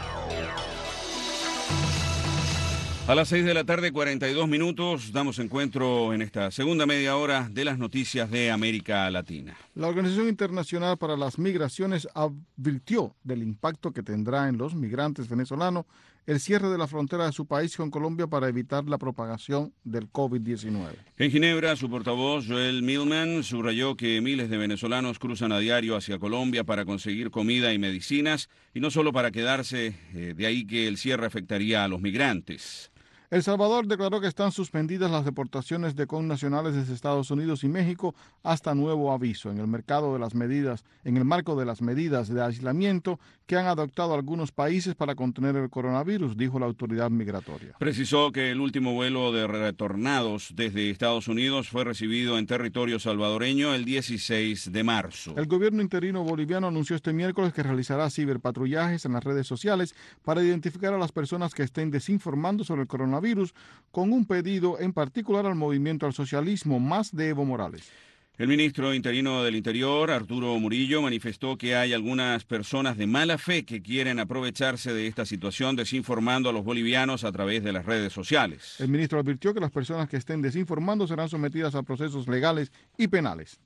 A las 6 de la tarde, 42 minutos, damos encuentro en esta segunda media hora de las noticias de América Latina. La Organización Internacional para las Migraciones advirtió del impacto que tendrá en los migrantes venezolanos el cierre de la frontera de su país con Colombia para evitar la propagación del COVID-19. En Ginebra, su portavoz, Joel Millman, subrayó que miles de venezolanos cruzan a diario hacia Colombia para conseguir comida y medicinas, y no solo para quedarse, de ahí que el cierre afectaría a los migrantes. El Salvador declaró que están suspendidas las deportaciones de connacionales desde Estados Unidos y México hasta nuevo aviso en el marco de las medidas de aislamiento que han adoptado algunos países para contener el coronavirus, dijo la autoridad migratoria. Precisó que el último vuelo de retornados desde Estados Unidos fue recibido en territorio salvadoreño el 16 de marzo. El gobierno interino boliviano anunció este miércoles que realizará ciberpatrullajes en las redes sociales para identificar a las personas que estén desinformando sobre el coronavirus, con un pedido en particular al movimiento al socialismo Más de Evo Morales. El ministro interino del Interior, Arturo Murillo, manifestó que hay algunas personas de mala fe que quieren aprovecharse de esta situación desinformando a los bolivianos a través de las redes sociales. El ministro advirtió que las personas que estén desinformando serán sometidas a procesos legales y penales.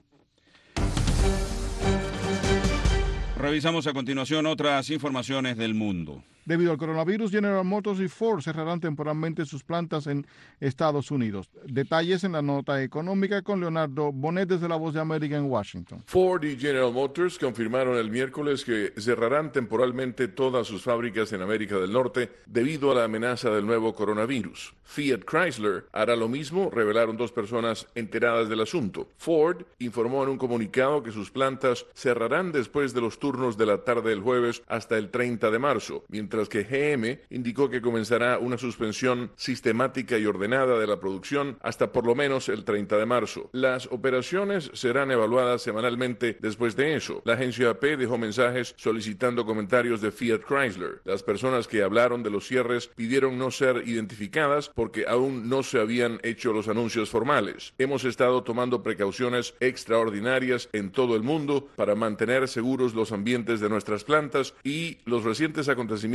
Revisamos a continuación otras informaciones del mundo. Debido al coronavirus, General Motors y Ford cerrarán temporalmente sus plantas en Estados Unidos. Detalles en la nota económica con Leonardo Bonet desde La Voz de América en Washington. Ford y General Motors confirmaron el miércoles que cerrarán temporalmente todas sus fábricas en América del Norte debido a la amenaza del nuevo coronavirus. Fiat Chrysler hará lo mismo, revelaron dos personas enteradas del asunto. Ford informó en un comunicado que sus plantas cerrarán después de los turnos de la tarde del jueves hasta el 30 de marzo, mientras que GM indicó que comenzará una suspensión sistemática y ordenada de la producción hasta por lo menos el 30 de marzo. Las operaciones serán evaluadas semanalmente después de eso. La agencia AP dejó mensajes solicitando comentarios de Fiat Chrysler. Las personas que hablaron de los cierres pidieron no ser identificadas porque aún no se habían hecho los anuncios formales. Hemos estado tomando precauciones extraordinarias en todo el mundo para mantener seguros los ambientes de nuestras plantas y los recientes acontecimientos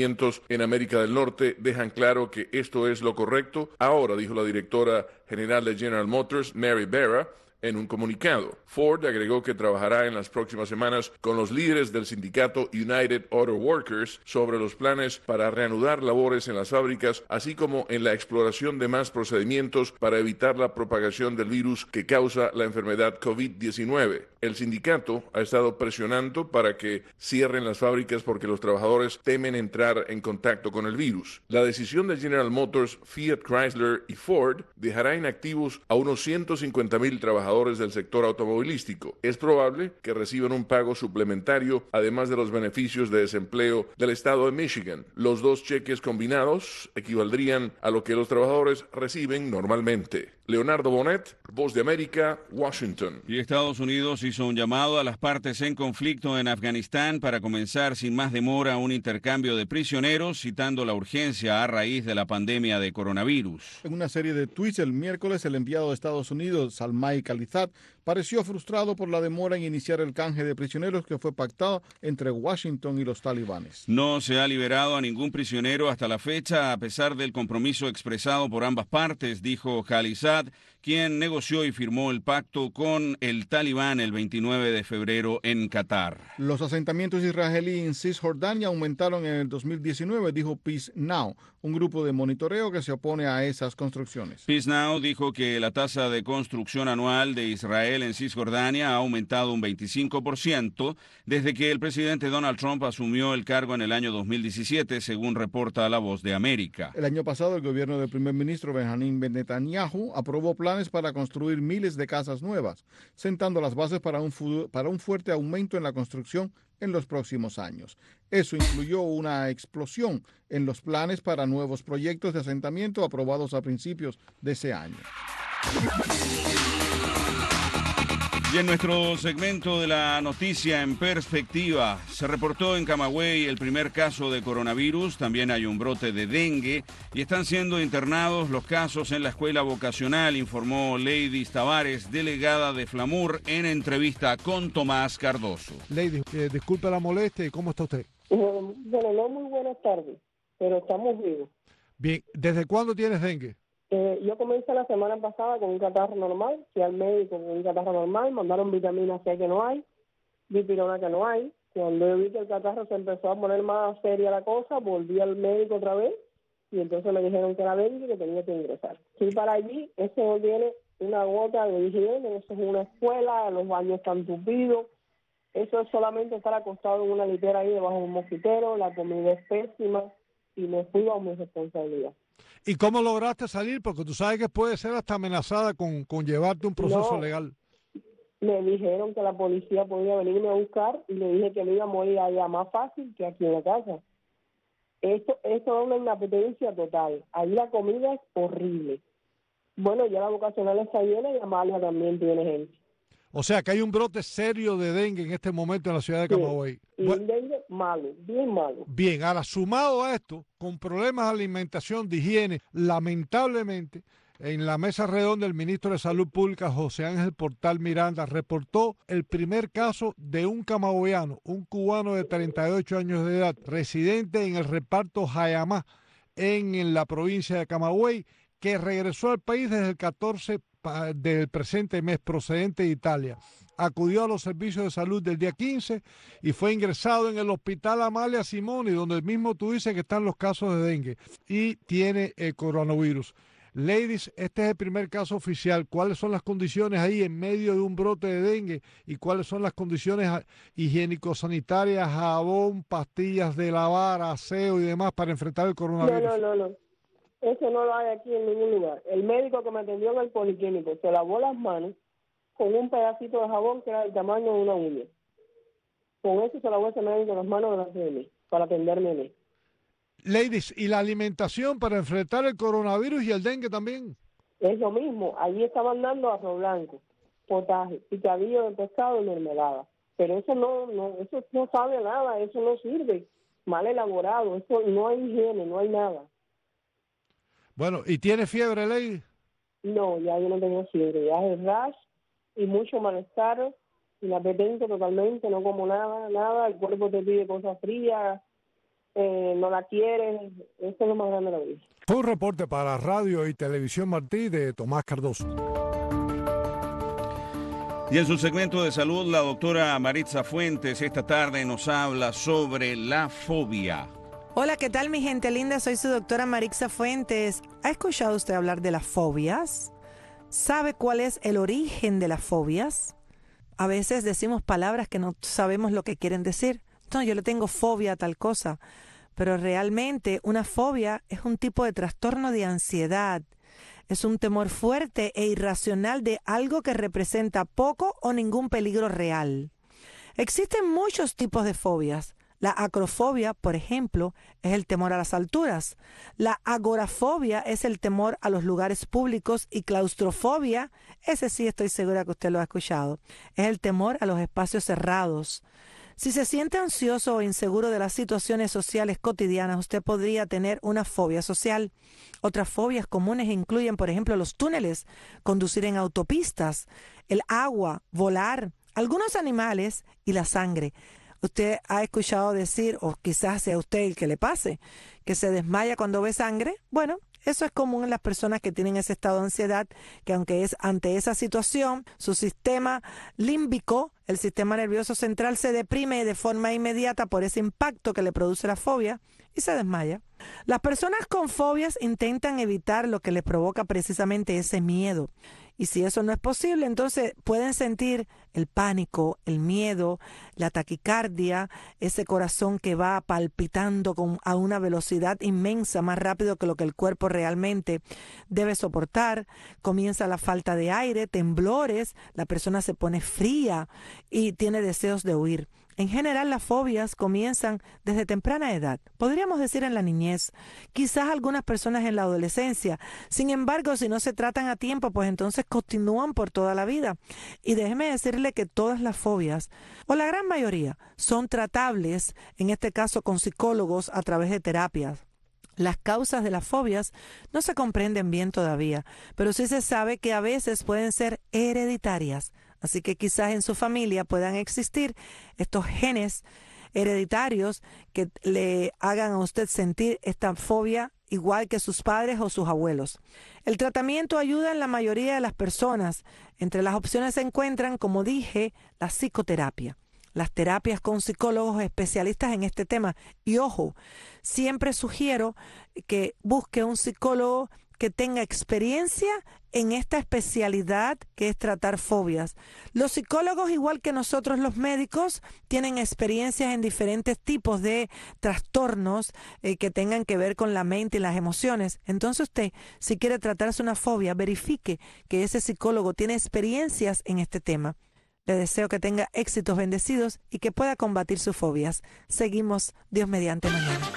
procedimientos en América del Norte dejan claro que esto es lo correcto. Ahora, dijo la directora general de General Motors, Mary Barra, en un comunicado. Ford agregó que trabajará en las próximas semanas con los líderes del sindicato United Auto Workers sobre los planes para reanudar labores en las fábricas, así como en la exploración de más procedimientos para evitar la propagación del virus que causa la enfermedad COVID-19. El sindicato ha estado presionando para que cierren las fábricas porque los trabajadores temen entrar en contacto con el virus. La decisión de General Motors, Fiat Chrysler y Ford dejará inactivos a unos 150,000 trabajadores del sector automovilístico. Es probable que reciban un pago suplementario, además de los beneficios de desempleo del estado de Michigan. Los dos cheques combinados equivaldrían a lo que los trabajadores reciben normalmente. Leonardo Bonet, Voz de América, Washington. Y Estados Unidos hizo un llamado a las partes en conflicto en Afganistán para comenzar sin más demora un intercambio de prisioneros, citando la urgencia a raíz de la pandemia de coronavirus. En una serie de tuits el miércoles, el enviado de Estados Unidos, Salmai Khalilzad, pareció frustrado por la demora en iniciar el canje de prisioneros que fue pactado entre Washington y los talibanes. No se ha liberado a ningún prisionero hasta la fecha, a pesar del compromiso expresado por ambas partes, dijo Khalilzad, quien negoció y firmó el pacto con el Talibán el 29 de febrero en Qatar. Los asentamientos israelíes en Cisjordania aumentaron en el 2019, dijo Peace Now, un grupo de monitoreo que se opone a esas construcciones. Peace Now dijo que la tasa de construcción anual de Israel en Cisjordania ha aumentado un 25% desde que el presidente Donald Trump asumió el cargo en el año 2017, según reporta La Voz de América. El año pasado, el gobierno del primer ministro Benjamin Netanyahu aprobó planes para construir miles de casas nuevas, sentando las bases para un fuerte aumento en la construcción en los próximos años. Eso incluyó una explosión en los planes para nuevos proyectos de asentamiento aprobados a principios de ese año. Y en nuestro segmento de la noticia en perspectiva, se reportó en Camagüey el primer caso de coronavirus, también hay un brote de dengue y están siendo internados los casos en la escuela vocacional, informó Leidis Tavares, delegada de Flamur, en entrevista con Tomás Cardoso. Leidis, disculpe la molestia, ¿cómo está usted? Bueno, no muy buenas tardes, pero estamos vivos. Bien, ¿desde cuándo tienes dengue? Yo comencé la semana pasada con un catarro normal, fui al médico con un catarro normal, mandaron vitamina C que no hay, dipirona que no hay. Cuando yo vi que el catarro se empezó a poner más seria la cosa, volví al médico otra vez y entonces me dijeron que era dengue y que tenía que ingresar. Fui para allí, eso no tiene una gota de higiene, eso es una escuela, los baños están tupidos, eso es solamente estar acostado en una litera ahí debajo de un mosquitero, la comida es pésima y me fui bajo mi responsabilidad. ¿Y cómo lograste salir? Porque tú sabes que puede ser hasta amenazada con llevarte un proceso legal. Me dijeron que la policía podía venirme a buscar y le dije que me iba a morir allá más fácil que aquí en la casa. Esto es una inapetencia total. Ahí la comida es horrible. Bueno, ya la vocacional está llena y Amalia también tiene gente. O sea que hay un brote serio de dengue en este momento en la ciudad de Camagüey. Y un dengue malo, bien malo. Bien, ahora sumado a esto, con problemas de alimentación, de higiene, lamentablemente, en la mesa redonda el ministro de Salud Pública, José Ángel Portal Miranda, reportó el primer caso de un camagüeyano, un cubano de 38 años de edad, residente en el reparto Jayamá, en la provincia de Camagüey, que regresó al país desde el 14 del presente mes, procedente de Italia. Acudió a los servicios de salud del día 15 y fue ingresado en el hospital Amalia Simoni, donde mismo tú dices que están los casos de dengue y tiene el coronavirus. Ladies, este es el primer caso oficial. ¿Cuáles son las condiciones ahí en medio de un brote de dengue y cuáles son las condiciones higiénico-sanitarias, jabón, pastillas de lavar, aseo y demás para enfrentar el coronavirus? No. Eso no lo hay aquí en ningún lugar. El médico que me atendió en el policlínico se lavó las manos con un pedacito de jabón que era del tamaño de una uña. Con eso se lavó ese médico las manos delante de mí, para atenderme a mí. Ladies, ¿y la alimentación para enfrentar el coronavirus y el dengue también? Es lo mismo. Allí estaban dando arroz blanco, potaje, picadillo de pescado y mermelada. Pero eso no sabe nada, eso no sirve. Mal elaborado, eso no hay higiene, no hay nada. Bueno, ¿y tiene fiebre, Lady? No, ya yo no tengo fiebre, ya es rash y mucho malestar, inapetencia totalmente, no como nada, el cuerpo te pide cosas frías, no la quieren. Eso es lo más grande de la vida. Fue un reporte para Radio y Televisión Martí de Tomás Cardoso. Y en su segmento de salud, la doctora Maritza Fuentes esta tarde nos habla sobre la fobia. Hola, ¿qué tal mi gente linda? Soy su doctora Maritza Fuentes. ¿Ha escuchado usted hablar de las fobias? ¿Sabe cuál es el origen de las fobias? A veces decimos palabras que no sabemos lo que quieren decir. No, yo le tengo fobia a tal cosa. Pero realmente una fobia es un tipo de trastorno de ansiedad. Es un temor fuerte e irracional de algo que representa poco o ningún peligro real. Existen muchos tipos de fobias. La acrofobia, por ejemplo, es el temor a las alturas. La agorafobia es el temor a los lugares públicos y claustrofobia, ese sí estoy segura que usted lo ha escuchado, es el temor a los espacios cerrados. Si se siente ansioso o inseguro de las situaciones sociales cotidianas, usted podría tener una fobia social. Otras fobias comunes incluyen, por ejemplo, los túneles, conducir en autopistas, el agua, volar, algunos animales y la sangre. Usted ha escuchado decir, o quizás sea usted el que le pase, que se desmaya cuando ve sangre. Bueno, eso es común en las personas que tienen ese estado de ansiedad, que aunque es ante esa situación, su sistema límbico, el sistema nervioso central, se deprime de forma inmediata por ese impacto que le produce la fobia y se desmaya. Las personas con fobias intentan evitar lo que les provoca precisamente ese miedo. Y si eso no es posible, entonces pueden sentir el pánico, el miedo, la taquicardia, ese corazón que va palpitando a una velocidad inmensa, más rápido que lo que el cuerpo realmente debe soportar. Comienza la falta de aire, temblores, la persona se pone fría y tiene deseos de huir. En general, las fobias comienzan desde temprana edad, podríamos decir en la niñez, quizás algunas personas en la adolescencia. Sin embargo, si no se tratan a tiempo, pues entonces continúan por toda la vida. Y déjeme decirle que todas las fobias, o la gran mayoría, son tratables, en este caso con psicólogos a través de terapias. Las causas de las fobias no se comprenden bien todavía, pero sí se sabe que a veces pueden ser hereditarias. Así que quizás en su familia puedan existir estos genes hereditarios que le hagan a usted sentir esta fobia igual que sus padres o sus abuelos. El tratamiento ayuda en la mayoría de las personas. Entre las opciones se encuentran, como dije, la psicoterapia. Las terapias con psicólogos especialistas en este tema. Y ojo, siempre sugiero que busque un psicólogo que tenga experiencia en esta especialidad que es tratar fobias. Los psicólogos, igual que nosotros los médicos, tienen experiencias en diferentes tipos de trastornos que tengan que ver con la mente y las emociones. Entonces usted, si quiere tratarse una fobia, verifique que ese psicólogo tiene experiencias en este tema. Le deseo que tenga éxitos bendecidos y que pueda combatir sus fobias. Seguimos, Dios mediante, mañana.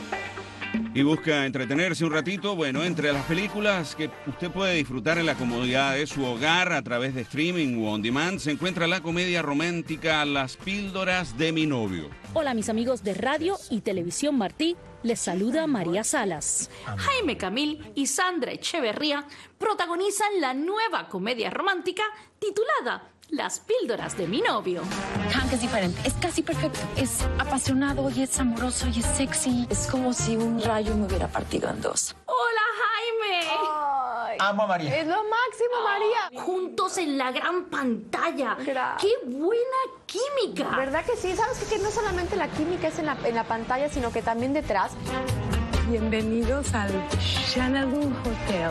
Y busca entretenerse un ratito, bueno, entre las películas que usted puede disfrutar en la comodidad de su hogar a través de streaming o on demand, se encuentra la comedia romántica Las Píldoras de mi novio. Hola mis amigos de Radio y Televisión Martí, les saluda María Salas. Jaime Camil y Sandra Echeverría protagonizan la nueva comedia romántica titulada Las Píldoras de mi novio. Hank es diferente, es casi perfecto. Es apasionado y es amoroso y es sexy. Es como si un rayo me hubiera partido en dos. ¡Hola, Jaime! Ay, amo a María. Es lo máximo, María. Juntos en la gran pantalla. ¡Qué buena química! ¿Verdad que sí? ¿Sabes que no solamente la química es en la pantalla, sino que también detrás? Bienvenidos al Xanadu Hotel.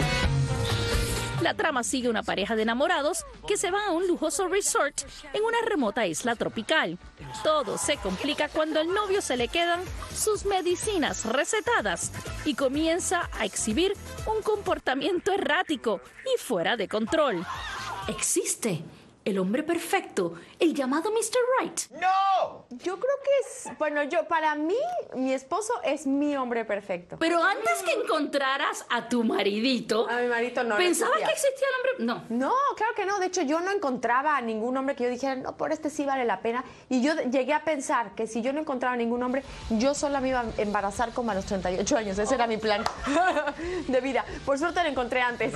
La trama sigue una pareja de enamorados que se va a un lujoso resort en una remota isla tropical. Todo se complica cuando al novio se le quedan sus medicinas recetadas y comienza a exhibir un comportamiento errático y fuera de control. Existe el hombre perfecto, el llamado Mr. Right. ¡No! Yo creo que es... Bueno, para mí, mi esposo es mi hombre perfecto. Pero antes que encontraras a tu maridito... A mi maridito no. ¿Pensabas que existía el hombre? No. No, claro que no. De hecho, yo no encontraba a ningún hombre que yo dijera, no, por este sí vale la pena. Y yo llegué a pensar que si yo no encontraba ningún hombre, yo sola me iba a embarazar como a los 38 años. Ese era mi plan de vida. Por suerte lo encontré antes.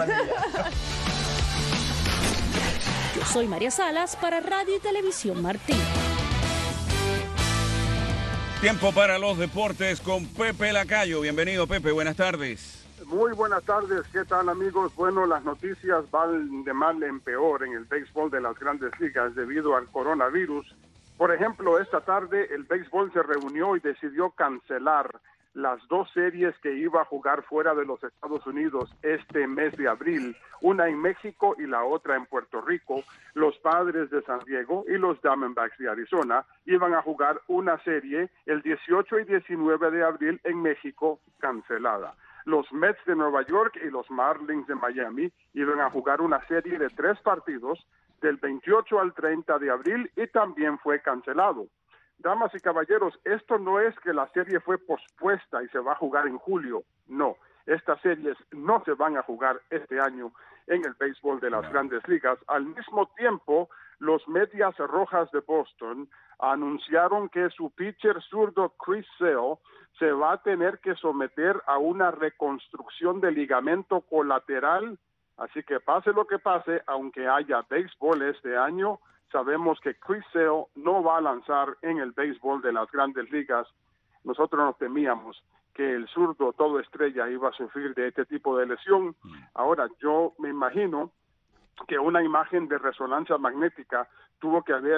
Yo soy María Salas para Radio y Televisión Martí. Tiempo para los deportes con Pepe Lacayo. Bienvenido, Pepe. Buenas tardes. Muy buenas tardes. ¿Qué tal, amigos? Bueno, las noticias van de mal en peor en el béisbol de las Grandes Ligas debido al coronavirus. Por ejemplo, esta tarde el béisbol se reunió y decidió cancelar las dos series que iba a jugar fuera de los Estados Unidos este mes de abril, una en México y la otra en Puerto Rico. Los Padres de San Diego y los Diamondbacks de Arizona iban a jugar una serie el 18 y 19 de abril en México, cancelada. Los Mets de Nueva York y los Marlins de Miami iban a jugar una serie de 3 partidos del 28 al 30 de abril y también fue cancelado. Damas y caballeros, esto no es que la serie fue pospuesta y se va a jugar en julio. No, estas series no se van a jugar este año en el béisbol de las Grandes Ligas. Al mismo tiempo, los Medias Rojas de Boston anunciaron que su pitcher zurdo Chris Sale se va a tener que someter a una reconstrucción de ligamento colateral. Así que pase lo que pase, aunque haya béisbol este año, sabemos que Chris Sale no va a lanzar en el béisbol de las Grandes Ligas. Nosotros nos temíamos que el zurdo todo estrella iba a sufrir de este tipo de lesión. Ahora, yo me imagino que una imagen de resonancia magnética tuvo que haber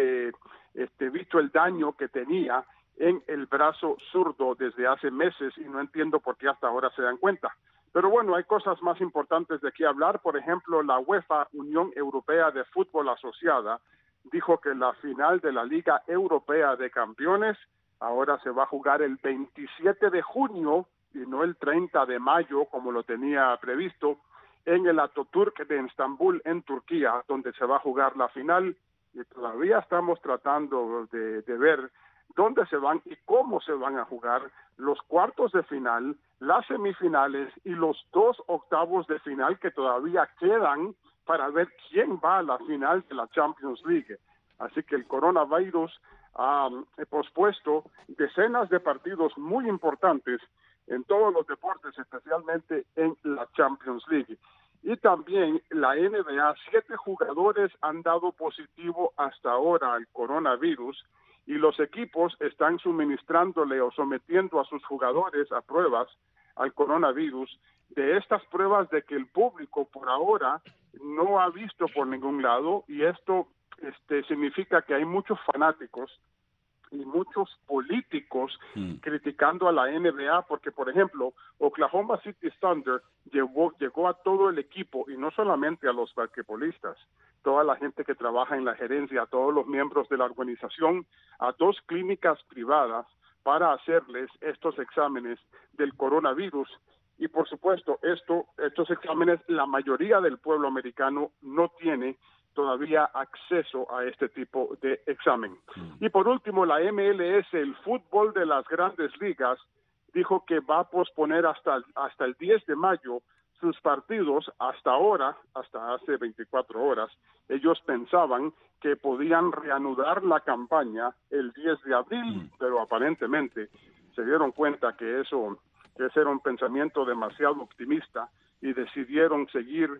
visto el daño que tenía en el brazo zurdo desde hace meses y no entiendo por qué hasta ahora se dan cuenta. Pero bueno, hay cosas más importantes de qué hablar. Por ejemplo, la UEFA, Unión Europea de Fútbol Asociada, dijo que la final de la Liga Europea de Campeones ahora se va a jugar el 27 de junio y no el 30 de mayo como lo tenía previsto en el Atatürk de Estambul, en Turquía, donde se va a jugar la final. Y todavía estamos tratando de ver dónde se van y cómo se van a jugar los cuartos de final, las semifinales y los 2 octavos de final que todavía quedan para ver quién va a la final de la Champions League. Así que el coronavirus ha pospuesto decenas de partidos muy importantes en todos los deportes, especialmente en la Champions League. Y también la NBA, 7 jugadores han dado positivo hasta ahora al coronavirus y los equipos están suministrándole o sometiendo a sus jugadores a pruebas al coronavirus. De estas pruebas de que el público por ahora no ha visto por ningún lado, y esto significa que hay muchos fanáticos y muchos políticos criticando a la NBA, porque por ejemplo Oklahoma City Thunder llegó a todo el equipo y no solamente a los basquetbolistas, toda la gente que trabaja en la gerencia, a todos los miembros de la organización, a 2 clínicas privadas para hacerles estos exámenes del coronavirus. Y por supuesto, estos exámenes, la mayoría del pueblo americano no tiene todavía acceso a este tipo de examen. Y por último, la MLS, el fútbol de las Grandes Ligas, dijo que va a posponer hasta el 10 de mayo sus partidos. Hasta ahora, hasta hace 24 horas, ellos pensaban que podían reanudar la campaña el 10 de abril, pero aparentemente se dieron cuenta que ese era un pensamiento demasiado optimista y decidieron seguir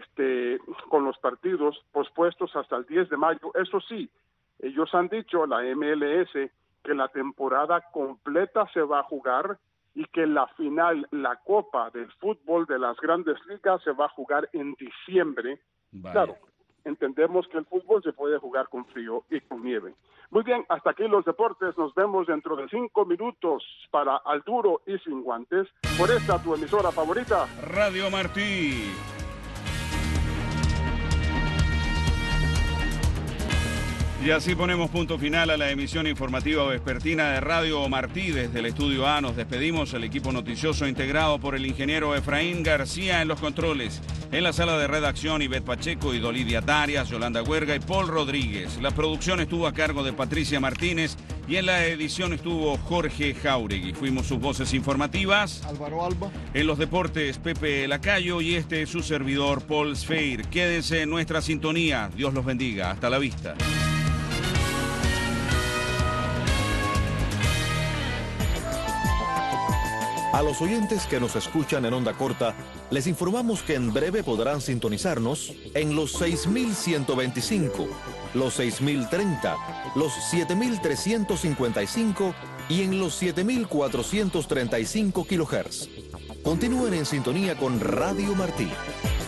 con los partidos pospuestos hasta el 10 de mayo. Eso sí, ellos han dicho, la MLS, que la temporada completa se va a jugar y que la final, la Copa del Fútbol de las Grandes Ligas, se va a jugar en diciembre. Vaya. Claro, entendemos que el fútbol se puede jugar con frío y con nieve. Muy bien, hasta aquí los deportes. Nos vemos dentro de 5 minutos para Al Duro y Sin Guantes, por esta tu emisora favorita, Radio Martí. Y así ponemos punto final a la emisión informativa vespertina de Radio Martí. Desde el Estudio A nos despedimos. El equipo noticioso integrado por el ingeniero Efraín García en los controles. En la sala de redacción, Ivette Pacheco y Dolidia Darias, Yolanda Huerga y Paul Rodríguez. La producción estuvo a cargo de Patricia Martínez y en la edición estuvo Jorge Jauregui. Fuimos sus voces informativas. Álvaro Alba. En los deportes, Pepe Lacayo y su servidor, Paul Sfeir. Quédense en nuestra sintonía. Dios los bendiga. Hasta la vista. A los oyentes que nos escuchan en onda corta, les informamos que en breve podrán sintonizarnos en los 6125, los 6030, los 7355 y en los 7.435 kHz. Continúen en sintonía con Radio Martí.